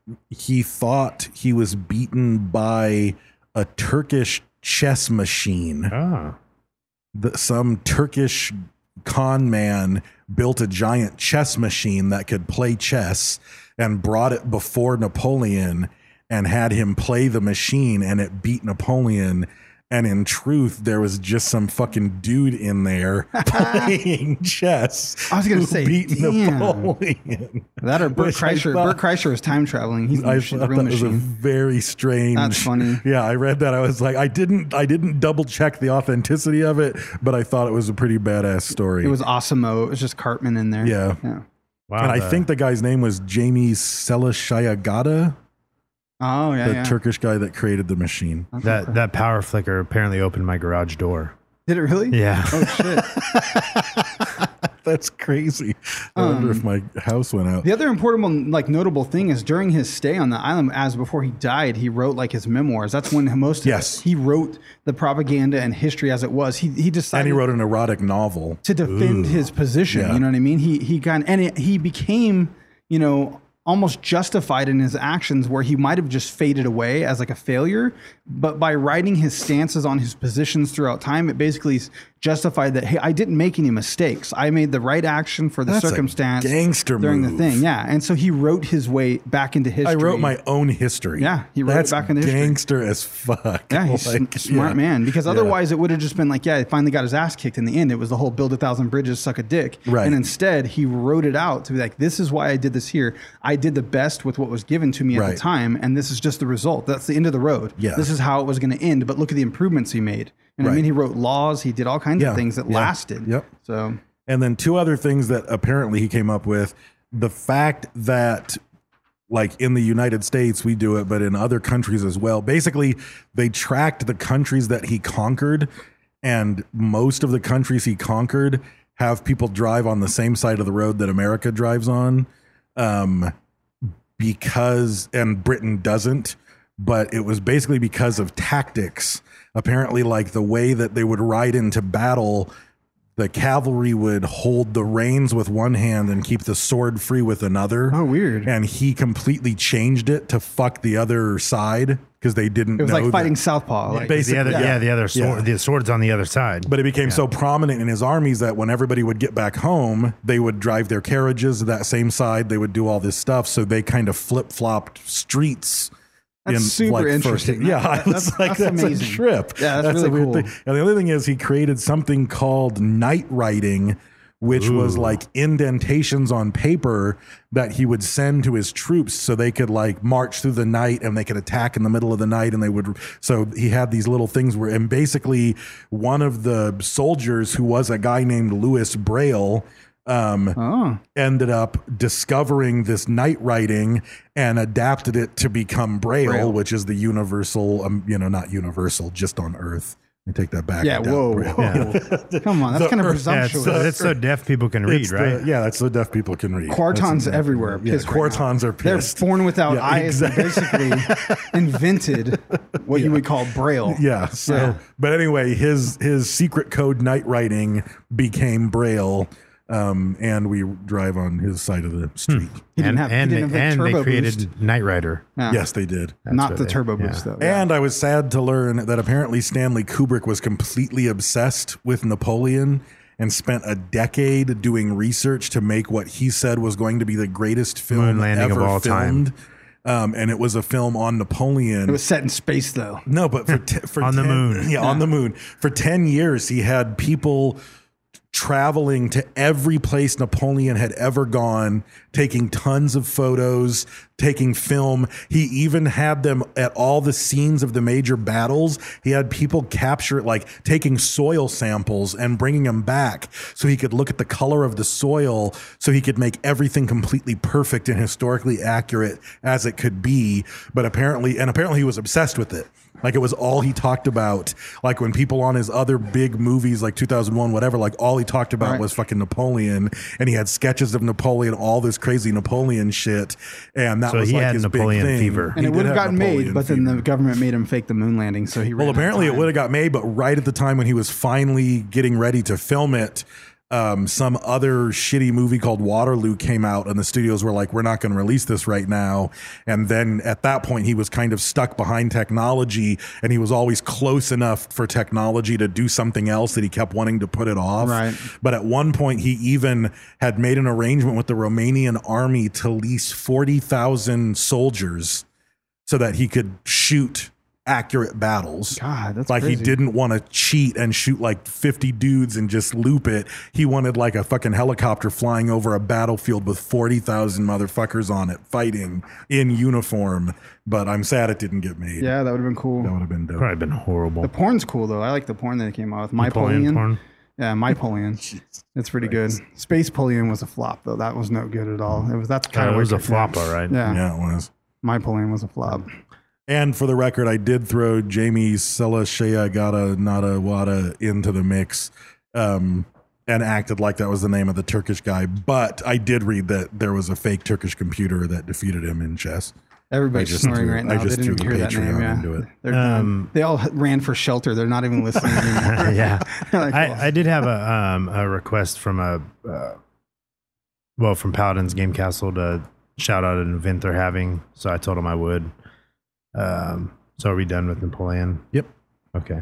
he thought he was beaten by a Turkish chess machine. Ah. The, some Turkish con man built a giant chess machine that could play chess and brought it before Napoleon and had him play the machine, and it beat Napoleon. And in truth, there was just some fucking dude in there playing chess. I was going who to say, beat damn. Napoleon. That or Bert Which I Kreischer. thought- Bert Kreischer is time traveling. He's the, I machine, the thought real that was a machine. very strange. That's funny. Yeah, I read that. I was like, I didn't, I didn't double check the authenticity of it, but I thought it was a pretty badass story. It was Osimo. It was just Cartman in there. Yeah. Yeah. Wow. and I the- think the guy's name was Jamie Selashayagada, Oh yeah. the yeah. Turkish guy that created the machine. that that power flicker apparently opened my garage door. Did it really? Yeah. Oh shit. That's crazy. I wonder if my house went out. The other important, like, notable thing is during his stay on the island, as before he died, he wrote like his memoirs. That's when most of Yes. it, he wrote the propaganda and history as it was. He he decided And he wrote an erotic novel. to defend Ooh. his position. Yeah. You know what I mean? He he got and it, he became, you know, almost justified in his actions where he might have just faded away as like a failure, but by writing his stances on his positions throughout time, it basically justified that, hey, I didn't make any mistakes. I made the right action for the That's a circumstance gangster during move. the thing. Yeah. And so he wrote his way back into history. I wrote my own history. Yeah, he wrote it That's back into history. gangster as fuck. Yeah, he's Like, a smart yeah. man. Because Yeah. otherwise, it would have just been like, yeah, he finally got his ass kicked in the end. It was the whole build a thousand bridges, suck a dick. Right. And instead, he wrote it out to be like, this is why I did this here. I did the best with what was given to me at Right. the time, and this is just the result. That's the end of the road. Yeah. This is how it was going to end. But look at the improvements he made. And I Right. mean, he wrote laws. He did all kinds Yeah. of things that Yeah. lasted. Yep. So And then two other things that apparently he came up with. The fact that, like in the United States, we do it, but in other countries as well. Basically, they tracked the countries that he conquered, and most of the countries he conquered have people drive on the same side of the road that America drives on. Um, because, and Britain doesn't, but it was basically because of tactics. Apparently, like the way that they would ride into battle, the cavalry would hold the reins with one hand and keep the sword free with another. Oh, weird. And he completely changed it to fuck the other side because they didn't it was know like fighting that. southpaw. Like, Basically, the other, yeah. yeah. the other sword, Yeah. the sword's on the other side. But it became so prominent in his armies that when everybody would get back home, they would drive their carriages to that same side. They would do all this stuff. So they kind of flip flopped streets. That's super first- interesting. yeah, I That- was that's- like, that's that's, a amazing. trip. Yeah, that's really a weird cool. thing. And the other thing is he created something called night writing, which was Ooh. like indentations on paper that he would send to his troops so they could like march through the night and they could attack in the middle of the night. And they would, so he had these little things where, and basically one of the soldiers who was a guy named Louis Braille, um, oh. ended up discovering this night writing and adapted it to become Braille, Braille. which is the universal, um, you know, not universal, just on Earth. I take that back. Yeah, I doubt whoa, Braille. whoa. Come on, that's The kind of earth- yeah, it's presumptuous. so, that's so deaf people can read, It's the- right? yeah, that's so deaf people can read. Quartons That's exactly- everywhere. Yeah, pissed right quartons now. are pissed. They're born without Yeah, eyes and basically invented what you would call Braille. Yeah. So, Yeah. but anyway, his his secret code night writing became Braille, um, and we drive on his side of the street. He didn't and have, and, he they, didn't have and they turbo created boost. Knight Rider. Yeah. Yes, they did. Not what the they- turbo yeah. boost though. Yeah. And I was sad to learn that apparently Stanley Kubrick was completely obsessed with Napoleon and spent a decade doing research to make what he said was going to be the greatest film Moon landing ever of all time. filmed. Um, and it was a film on Napoleon. It was set in space though. No, but for, t- for On the ten moon. Yeah, on the moon. For ten years, he had people traveling to every place Napoleon had ever gone, taking tons of photos, taking film. He even had them at all the scenes of the major battles. He had people capture, like taking soil samples and bringing them back so he could look at the color of the soil so he could make everything completely perfect and historically accurate as it could be. But apparently, and apparently he was obsessed with it. Like it was all he talked about. Like when people on his other big movies, like two thousand one, whatever, like all he talked about Right. was fucking Napoleon, and he had sketches of Napoleon, all this crazy Napoleon shit, and that So was he like had his Napoleon big thing. fever. And He it did would have have gotten made, Napoleon but then fever. the government made him fake the moon landing. So he Well, ran out of apparently it time. would have got made, but right at the time when he was finally getting ready to film it, um, some other shitty movie called Waterloo came out, and the studios were like, we're not going to release this right now. And then at that point, he was kind of stuck behind technology, and he was always close enough for technology to do something else that he kept wanting to put it off. Right. But at one point, he even had made an arrangement with the Romanian army to lease forty thousand soldiers so that he could shoot accurate battles. God, that's like crazy. he didn't want to cheat and shoot like fifty dudes and just loop it. He wanted like a fucking helicopter flying over a battlefield with forty thousand motherfuckers on it fighting in uniform. But I'm sad it didn't get made. Yeah, that would have been cool. That would have been dope. Probably been horrible. The porn's cool though. I like the porn that it came out with. Napoleon Mypolian. porn? Yeah, Mypolian. It's pretty good. Space Polian was a flop though. That was no good at all. It was that's kind Uh, of it was a flop, all right. Yeah, Yeah, it was. Mypolian was a flop. And for the record, I did throw Jamie Selashea Gata Nada Wada into the mix um, and acted like that was the name of the Turkish guy. But I did read that there was a fake Turkish computer that defeated him in chess. Everybody's I just snoring threw- right I now. just They didn't threw hear the that name. Patreon Yeah. into it. They're, Um, they all ran for shelter. They're not even listening anymore. yeah. Like, well, I, I did have a um, a request from a uh, well from Paladin's Game Castle to shout out an event they're having, so I told them I would. Um, so are we done with Napoleon? Yep. Okay.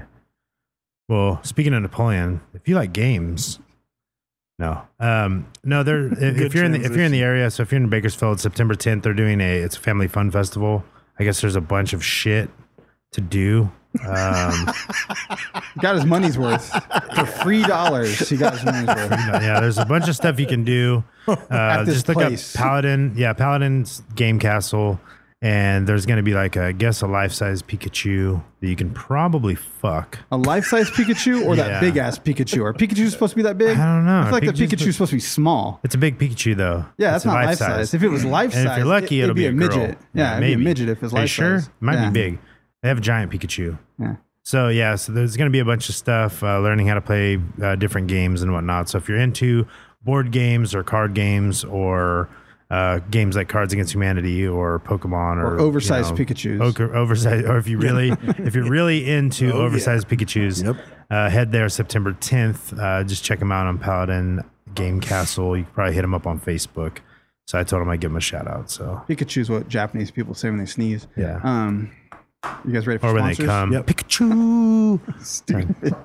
Well, speaking of Napoleon, if you like games, no, um, no, they're if, if Good you're in the if you're in the transition. area, so if you're in Bakersfield, September tenth, they're doing a it's a family fun festival. I guess there's a bunch of shit to do. Um, he got his money's worth for three dollars. He got his money's worth. yeah, there's a bunch of stuff you can do. Uh, this just look place. up Paladin. Yeah, Paladin's Game Castle, and there's going to be like a, I guess a life-size Pikachu that you can probably fuck. A life-size Pikachu or Yeah. that big-ass Pikachu? Are Pikachu's supposed to be that big? I don't know. I feel like the Pikachu's Pikachu's supposed to be small. It's a big Pikachu though. Yeah, It's that's a not life-size. If it was life-size, and if you're lucky, it- it'll it'd be be, a girl. midget. Yeah, it'd be a midget if it was Are you sure? life-size. It might Yeah. be big. They have a giant Pikachu. Yeah. So yeah, so there's going to be a bunch of stuff, uh, learning how to play uh, different games and whatnot. So if you're into board games or card games or uh, games like Cards Against Humanity or Pokemon or, Or oversized you know, Pikachus. oker- oversized, or if you really, if you're really into Oh, oversized Pikachus, Yep. uh, head there September tenth. Uh, just check them out on Paladin Game Castle. You can probably hit them up on Facebook. So I told him I'd give them a shout out. So Pikachu's what Japanese people say when they sneeze. yeah, Um, you guys ready for or when sponsors? they come, Yep. Pikachu. Stupid.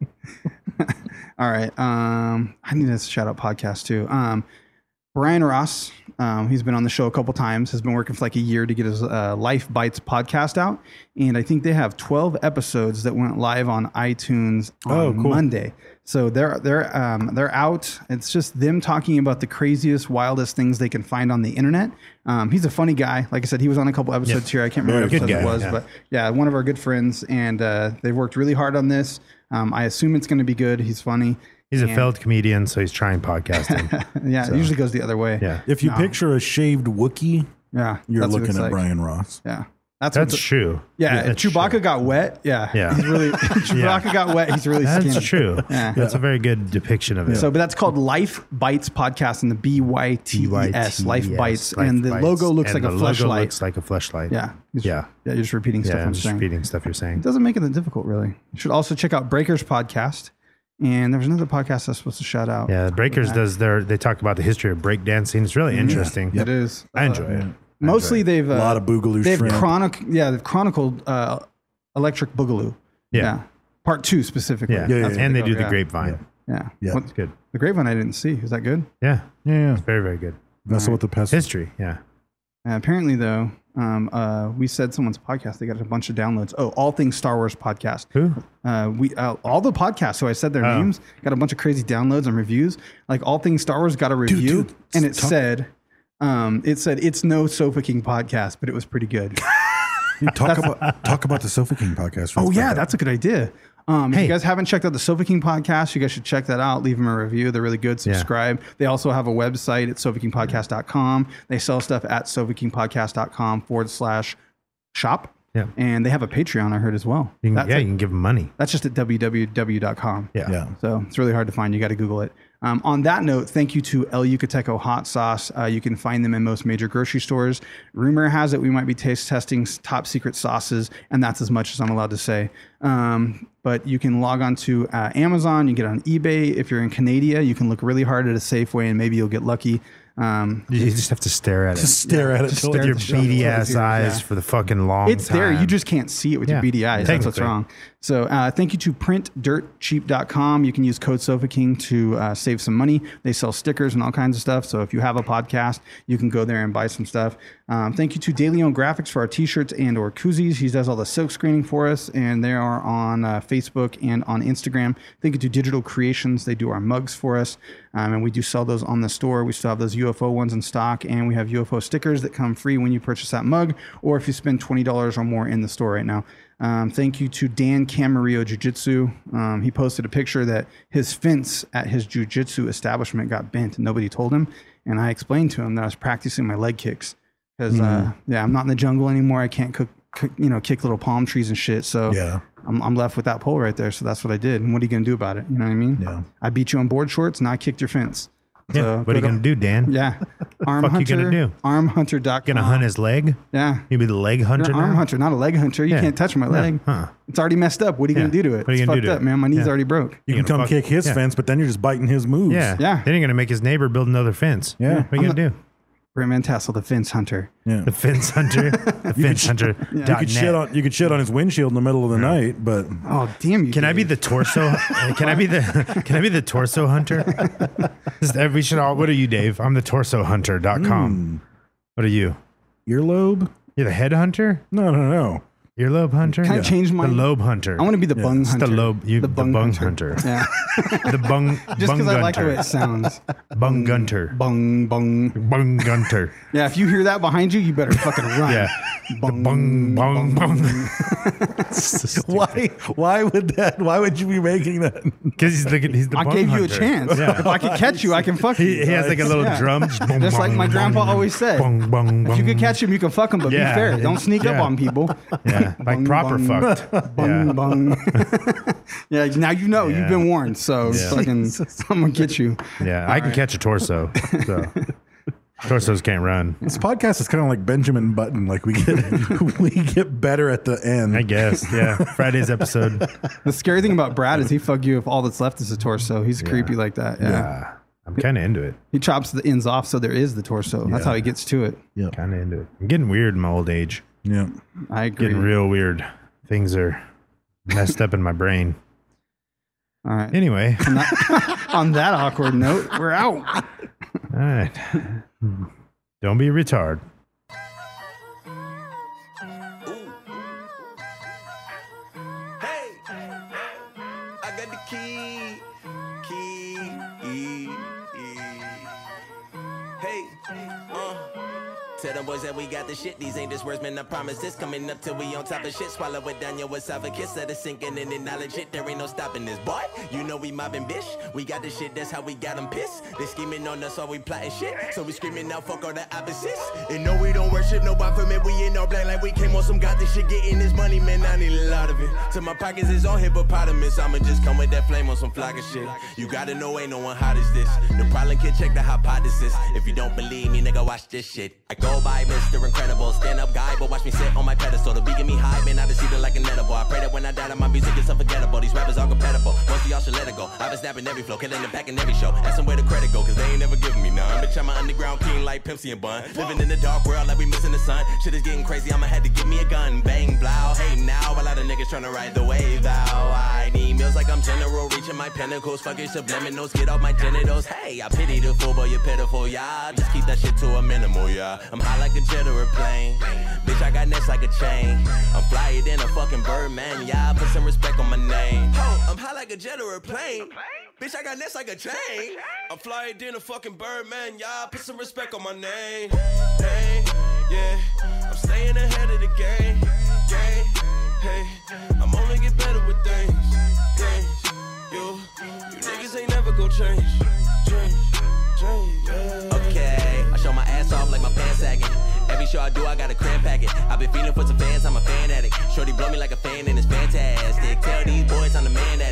All right. Um, I need to shout out podcast too. Um, Brian Ross, um, he's been on the show a couple times, has been working for like a year to get his uh, Life Bites podcast out. And I think they have twelve episodes that went live on iTunes on Oh, cool. Monday. So they're they're um, they're out. It's just them talking about the craziest, wildest things they can find on the internet. Um, he's a funny guy. Like I said, he was on a couple episodes here. I can't remember Very what good episode it guy, was, yeah. but yeah, one of our good friends, and uh, they've worked really hard on this. Um, I assume it's going to be good. He's funny. He's a And- failed comedian, so he's trying podcasting. Yeah, it usually goes the other way. Yeah. If you No. picture a shaved Wookiee, Yeah, you're that's what looking it's at like. Brian Ross. Yeah, that's what That's the- true. Yeah, that's Chewbacca true. got wet. Yeah, Yeah. he's really Chewbacca got wet. He's really That's skinny. true. Yeah. That's a very good depiction of it. So, but that's called Life Bites Podcast, and the B Y T E S, Life Bites, Life and the Bites. logo looks And like a the logo fleshlight. looks like a fleshlight. Yeah, Just- Yeah. yeah. You're just repeating stuff Yeah, I'm I'm just saying. repeating stuff you're saying. It doesn't make it that difficult, really. You should also check out Breakers Podcast, and there's another podcast I was supposed to shout out. Yeah, Breakers does their. They talk about the history of breakdancing. It's really interesting. It is. I enjoy Uh, it. Mostly, they've uh, A lot of boogaloo They've shrimp. chronic, yeah, they've chronicled uh, Electric Boogaloo. Yeah. part two specifically. Yeah, Yeah, yeah, That's what and they go- do the yeah. grapevine. Yeah, Yeah. What- It's good. the grapevine I didn't see. Is that good? Yeah, Yeah, yeah. it's very very good. Messing with the pest. History. Yeah. Uh, apparently, though, um, uh, we said someone's podcast. They got a bunch of downloads. Oh, All Things Star Wars podcast. Who? Uh, we uh, all the podcasts. So I said their Oh. names. Got a bunch of crazy downloads and reviews. Like All Things Star Wars got a review, dude, and it talk- said, um, it said it's no Sofa King podcast, but it was pretty good. Talk about talk about the Sofa King podcast. real Oh yeah, quick. that's a good idea. Um, If Hey. you guys haven't checked out the Sofa King podcast, you guys should check that out. Leave them a review. They're really good. Subscribe. They also have a website at sofa king podcast dot com. They sell stuff at sofa king podcast dot com forward slash shop. Yeah. And they have a Patreon, I heard, as well. You can, That's yeah, at- you can give them money. That's just at w w w dot com. Yeah. Yeah. So it's really hard to find. You got to Google it. Um, on that note, thank you to El Yucateco Hot Sauce. Uh, you can find them in most major grocery stores. Rumor has it we might be taste testing top secret sauces, and that's as much as I'm allowed to say. Um, but you can log on to uh, Amazon. You get on eBay. If you're in Canada, you can look really hard at a Safeway, and maybe you'll get lucky. Um, You just have to stare at it. Just stare at it just till stare with at your the beady show. ass Yeah. eyes for the fucking long It's time. there. You just can't see it with Yeah, your beady eyes. That's what's technically. wrong. So uh, thank you to print dirt cheap dot com. You can use code Sofa King to uh, save some money. They sell stickers and all kinds of stuff. So if you have a podcast, you can go there and buy some stuff. Um, thank you to Daily Own Graphics for our t-shirts and or koozies. He does all the silk screening for us, and they are on uh, Facebook and on Instagram. Thank you to Digital Creations. They do our mugs for us, um, and we do sell those on the store. We still have those U F O ones in stock, and we have U F O stickers that come free when you purchase that mug, or if you spend twenty dollars or more in the store right now. Um, thank you to Dan Camarillo Jiu-Jitsu. Um, he posted a picture that his fence at his jiu-jitsu establishment got bent and nobody told him. And I explained to him that I was practicing my leg kicks because, mm. uh, yeah, I'm not in the jungle anymore. I can't cook, cook, you know, kick little palm trees and shit. So Yeah. I'm, I'm left with that pole right there. So that's what I did. And what are you going to do about it? You know what I mean? Yeah. I beat you on board shorts and I kicked your fence. Yeah. So What are you go going to do, Dan? Yeah. Arm fuck you Hunter. gonna do? arm hunter dot com. Gonna hunt his leg? Yeah. You be the leg hunter You're an arm now? hunter, not a leg hunter. You Yeah. can't touch my No. leg. Huh. It's already messed up. What are you Yeah. going to do to it? What are you it's gonna fucked do to up, it? man. My knee's Yeah. already broke. You You can gonna come fuck- kick his yeah. fence, but then you're just biting his moves. Yeah. Yeah. Then you're going to make his neighbor build another fence. Yeah. What are you going to do? Brent Van Tassel, the fence hunter. Yeah. The fence hunter? The fence hunter. You could shit on you could shit on his windshield in the middle of the night, but Oh, damn you. Can I be Dave. the torso? Can I be the Can I be the torso hunter? This is- we should all. What are you, Dave? I'm the torso hunter dot com. What are you? earlobe? You're the head hunter? No, no, no. Earlobe hunter? Can I change my- The lobe hunter. I want to be the bung It's hunter. the lobe. You, the, bung, hunter. Yeah. The bung. Just bung because I like the way gunter. it sounds. Bung gunter. Bung, bung. Bung gunter. Yeah, if you hear that behind you, you better fucking run. Yeah. Bung, Bung bung bung. Why why would that why would you be making that? Because he's the he's the I bung gave you a hunter. chance. Yeah. If I could catch you, I can fuck you. He, he has like a little Yeah. drum. Just, bung, Just like bung, my grandpa bung, always said. Bung, bung, If you bung. could catch him, you can fuck him, but Yeah. be fair. Don't sneak up Yeah. on people. Yeah, like Bung, proper bung. fucked. Bung, Yeah. bung. Yeah, now you know. Yeah. You've been warned. So Yeah. fucking, I'm going to get you. Yeah, I can catch a torso. So. Torsos can't run. This podcast is kind of like Benjamin Button. Like we get we get better at the end. I guess. Yeah. Friday's episode. The scary thing about Brad is he fuck you if all that's left is the torso. He's creepy like that. Yeah. Yeah. I'm kind of into it. He chops the ends off so there is the torso. That's Yeah. how he gets to it. Yeah. Kind of into it. I'm getting weird in my old age. Yeah. I agree. Getting real weird. Things are messed up in my brain. All right. Anyway. On that, on that awkward note, we're out. All right. Don't be a retard. Hey, I got the key, key. Hey, uh. Tell them boys that we got the shit. These ain't just words, man. I promise this. Coming up till we on top of shit. Swallow it down your esophagus. Let it sink in and acknowledge it. There ain't no stopping this, boy. You know we mobbing, bitch. We got the shit. That's how we got them pissed. They scheming on us while we plotting shit. So we screaming out, fuck all the opposites. And no, we don't worship no Baphomet. We in all black like we came on some got this shit. Getting this money, man. I need a lot of it. Till my pockets is on hippopotamus. I'ma just come with that flame on some flock of shit. You gotta know, ain't no one hot as this. The problem kid, check the hypothesis. If you don't believe me, nigga, watch this shit. I go by Mister Incredible, stand up guy, but watch me sit on my pedestal. The beat get me high, man, I just see it like an edible. I pray that when I die, that my music is unforgettable. These rappers are compatible, most of y'all should let it go. I've been snapping every flow, killing the back in every show. Ask them where the credit go, cause they ain't never giving me none. Bitch, I'm an underground king like Pepsi and Bun. Living in the dark world like we missing the sun. Shit is getting crazy, I'ma have to give me a gun. Bang, blow, hey now, a lot of niggas tryna ride the wave out. I need meals like I'm general, reaching my pinnacles. Fuck your subliminals, get off my genitals. Hey, I pity the fool, but you're pitiful, yeah. Just keep that shit to a minimal, yeah. I'm high like a jet or a plane. Bitch, I got necks like a chain. I'm flyer than a fucking Birdman, yeah. Put some respect on my name. Oh, I'm high like a jet or a plane. Bitch, I got necks like a chain. I'm flyer than a fucking Birdman, yeah. Put some respect on my name. Hey, yeah. I'm staying ahead of the game. Game, hey. I'm only get better with things. Things. You, you niggas ain't never gon' change. Change, change, yeah. Okay, I show my ass off like my pants sagging. Every show I do, I got a cramp packet. I've been feeling for some fans, I'm a fan addict. Shorty blow me like a fan and it's fantastic. Tell these boys I'm the man at it.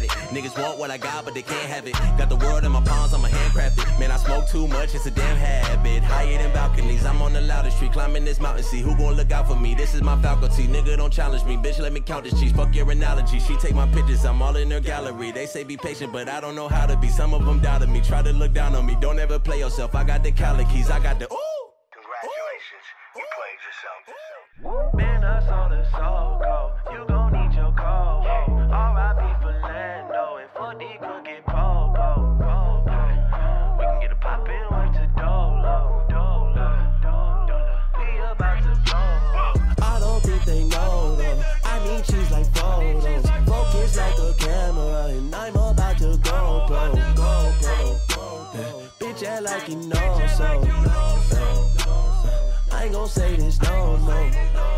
at it. Niggas want what I got, but they can't have it. Got the world in my palms, I'ma handcraft it. Man, I smoke too much, it's a damn habit. Higher than balconies, I'm on the loudest street, climbing this mountain. See who gon' look out for me? This is my faculty. Nigga, don't challenge me, bitch. Let me count this cheese. Fuck your analogy. She take my pictures, I'm all in her gallery. They say be patient, but I don't know how to be. Some of them doubted me, try to look down on me. Don't ever play yourself. I got the calikies, I got the ooh. Congratulations, you played yourself. Man, I saw the soul go. You gon' need your call. R I P for Lando and for the crooked Popo. We can get a poppin' way to Dolo, Dolo, Dolo. We about to blow. I don't think they know though. I need cheese like photos. Focus like a camera, and I'm about to go pro, go pro. Yeah. Bitch act like you know so. I ain't gon' say this no more.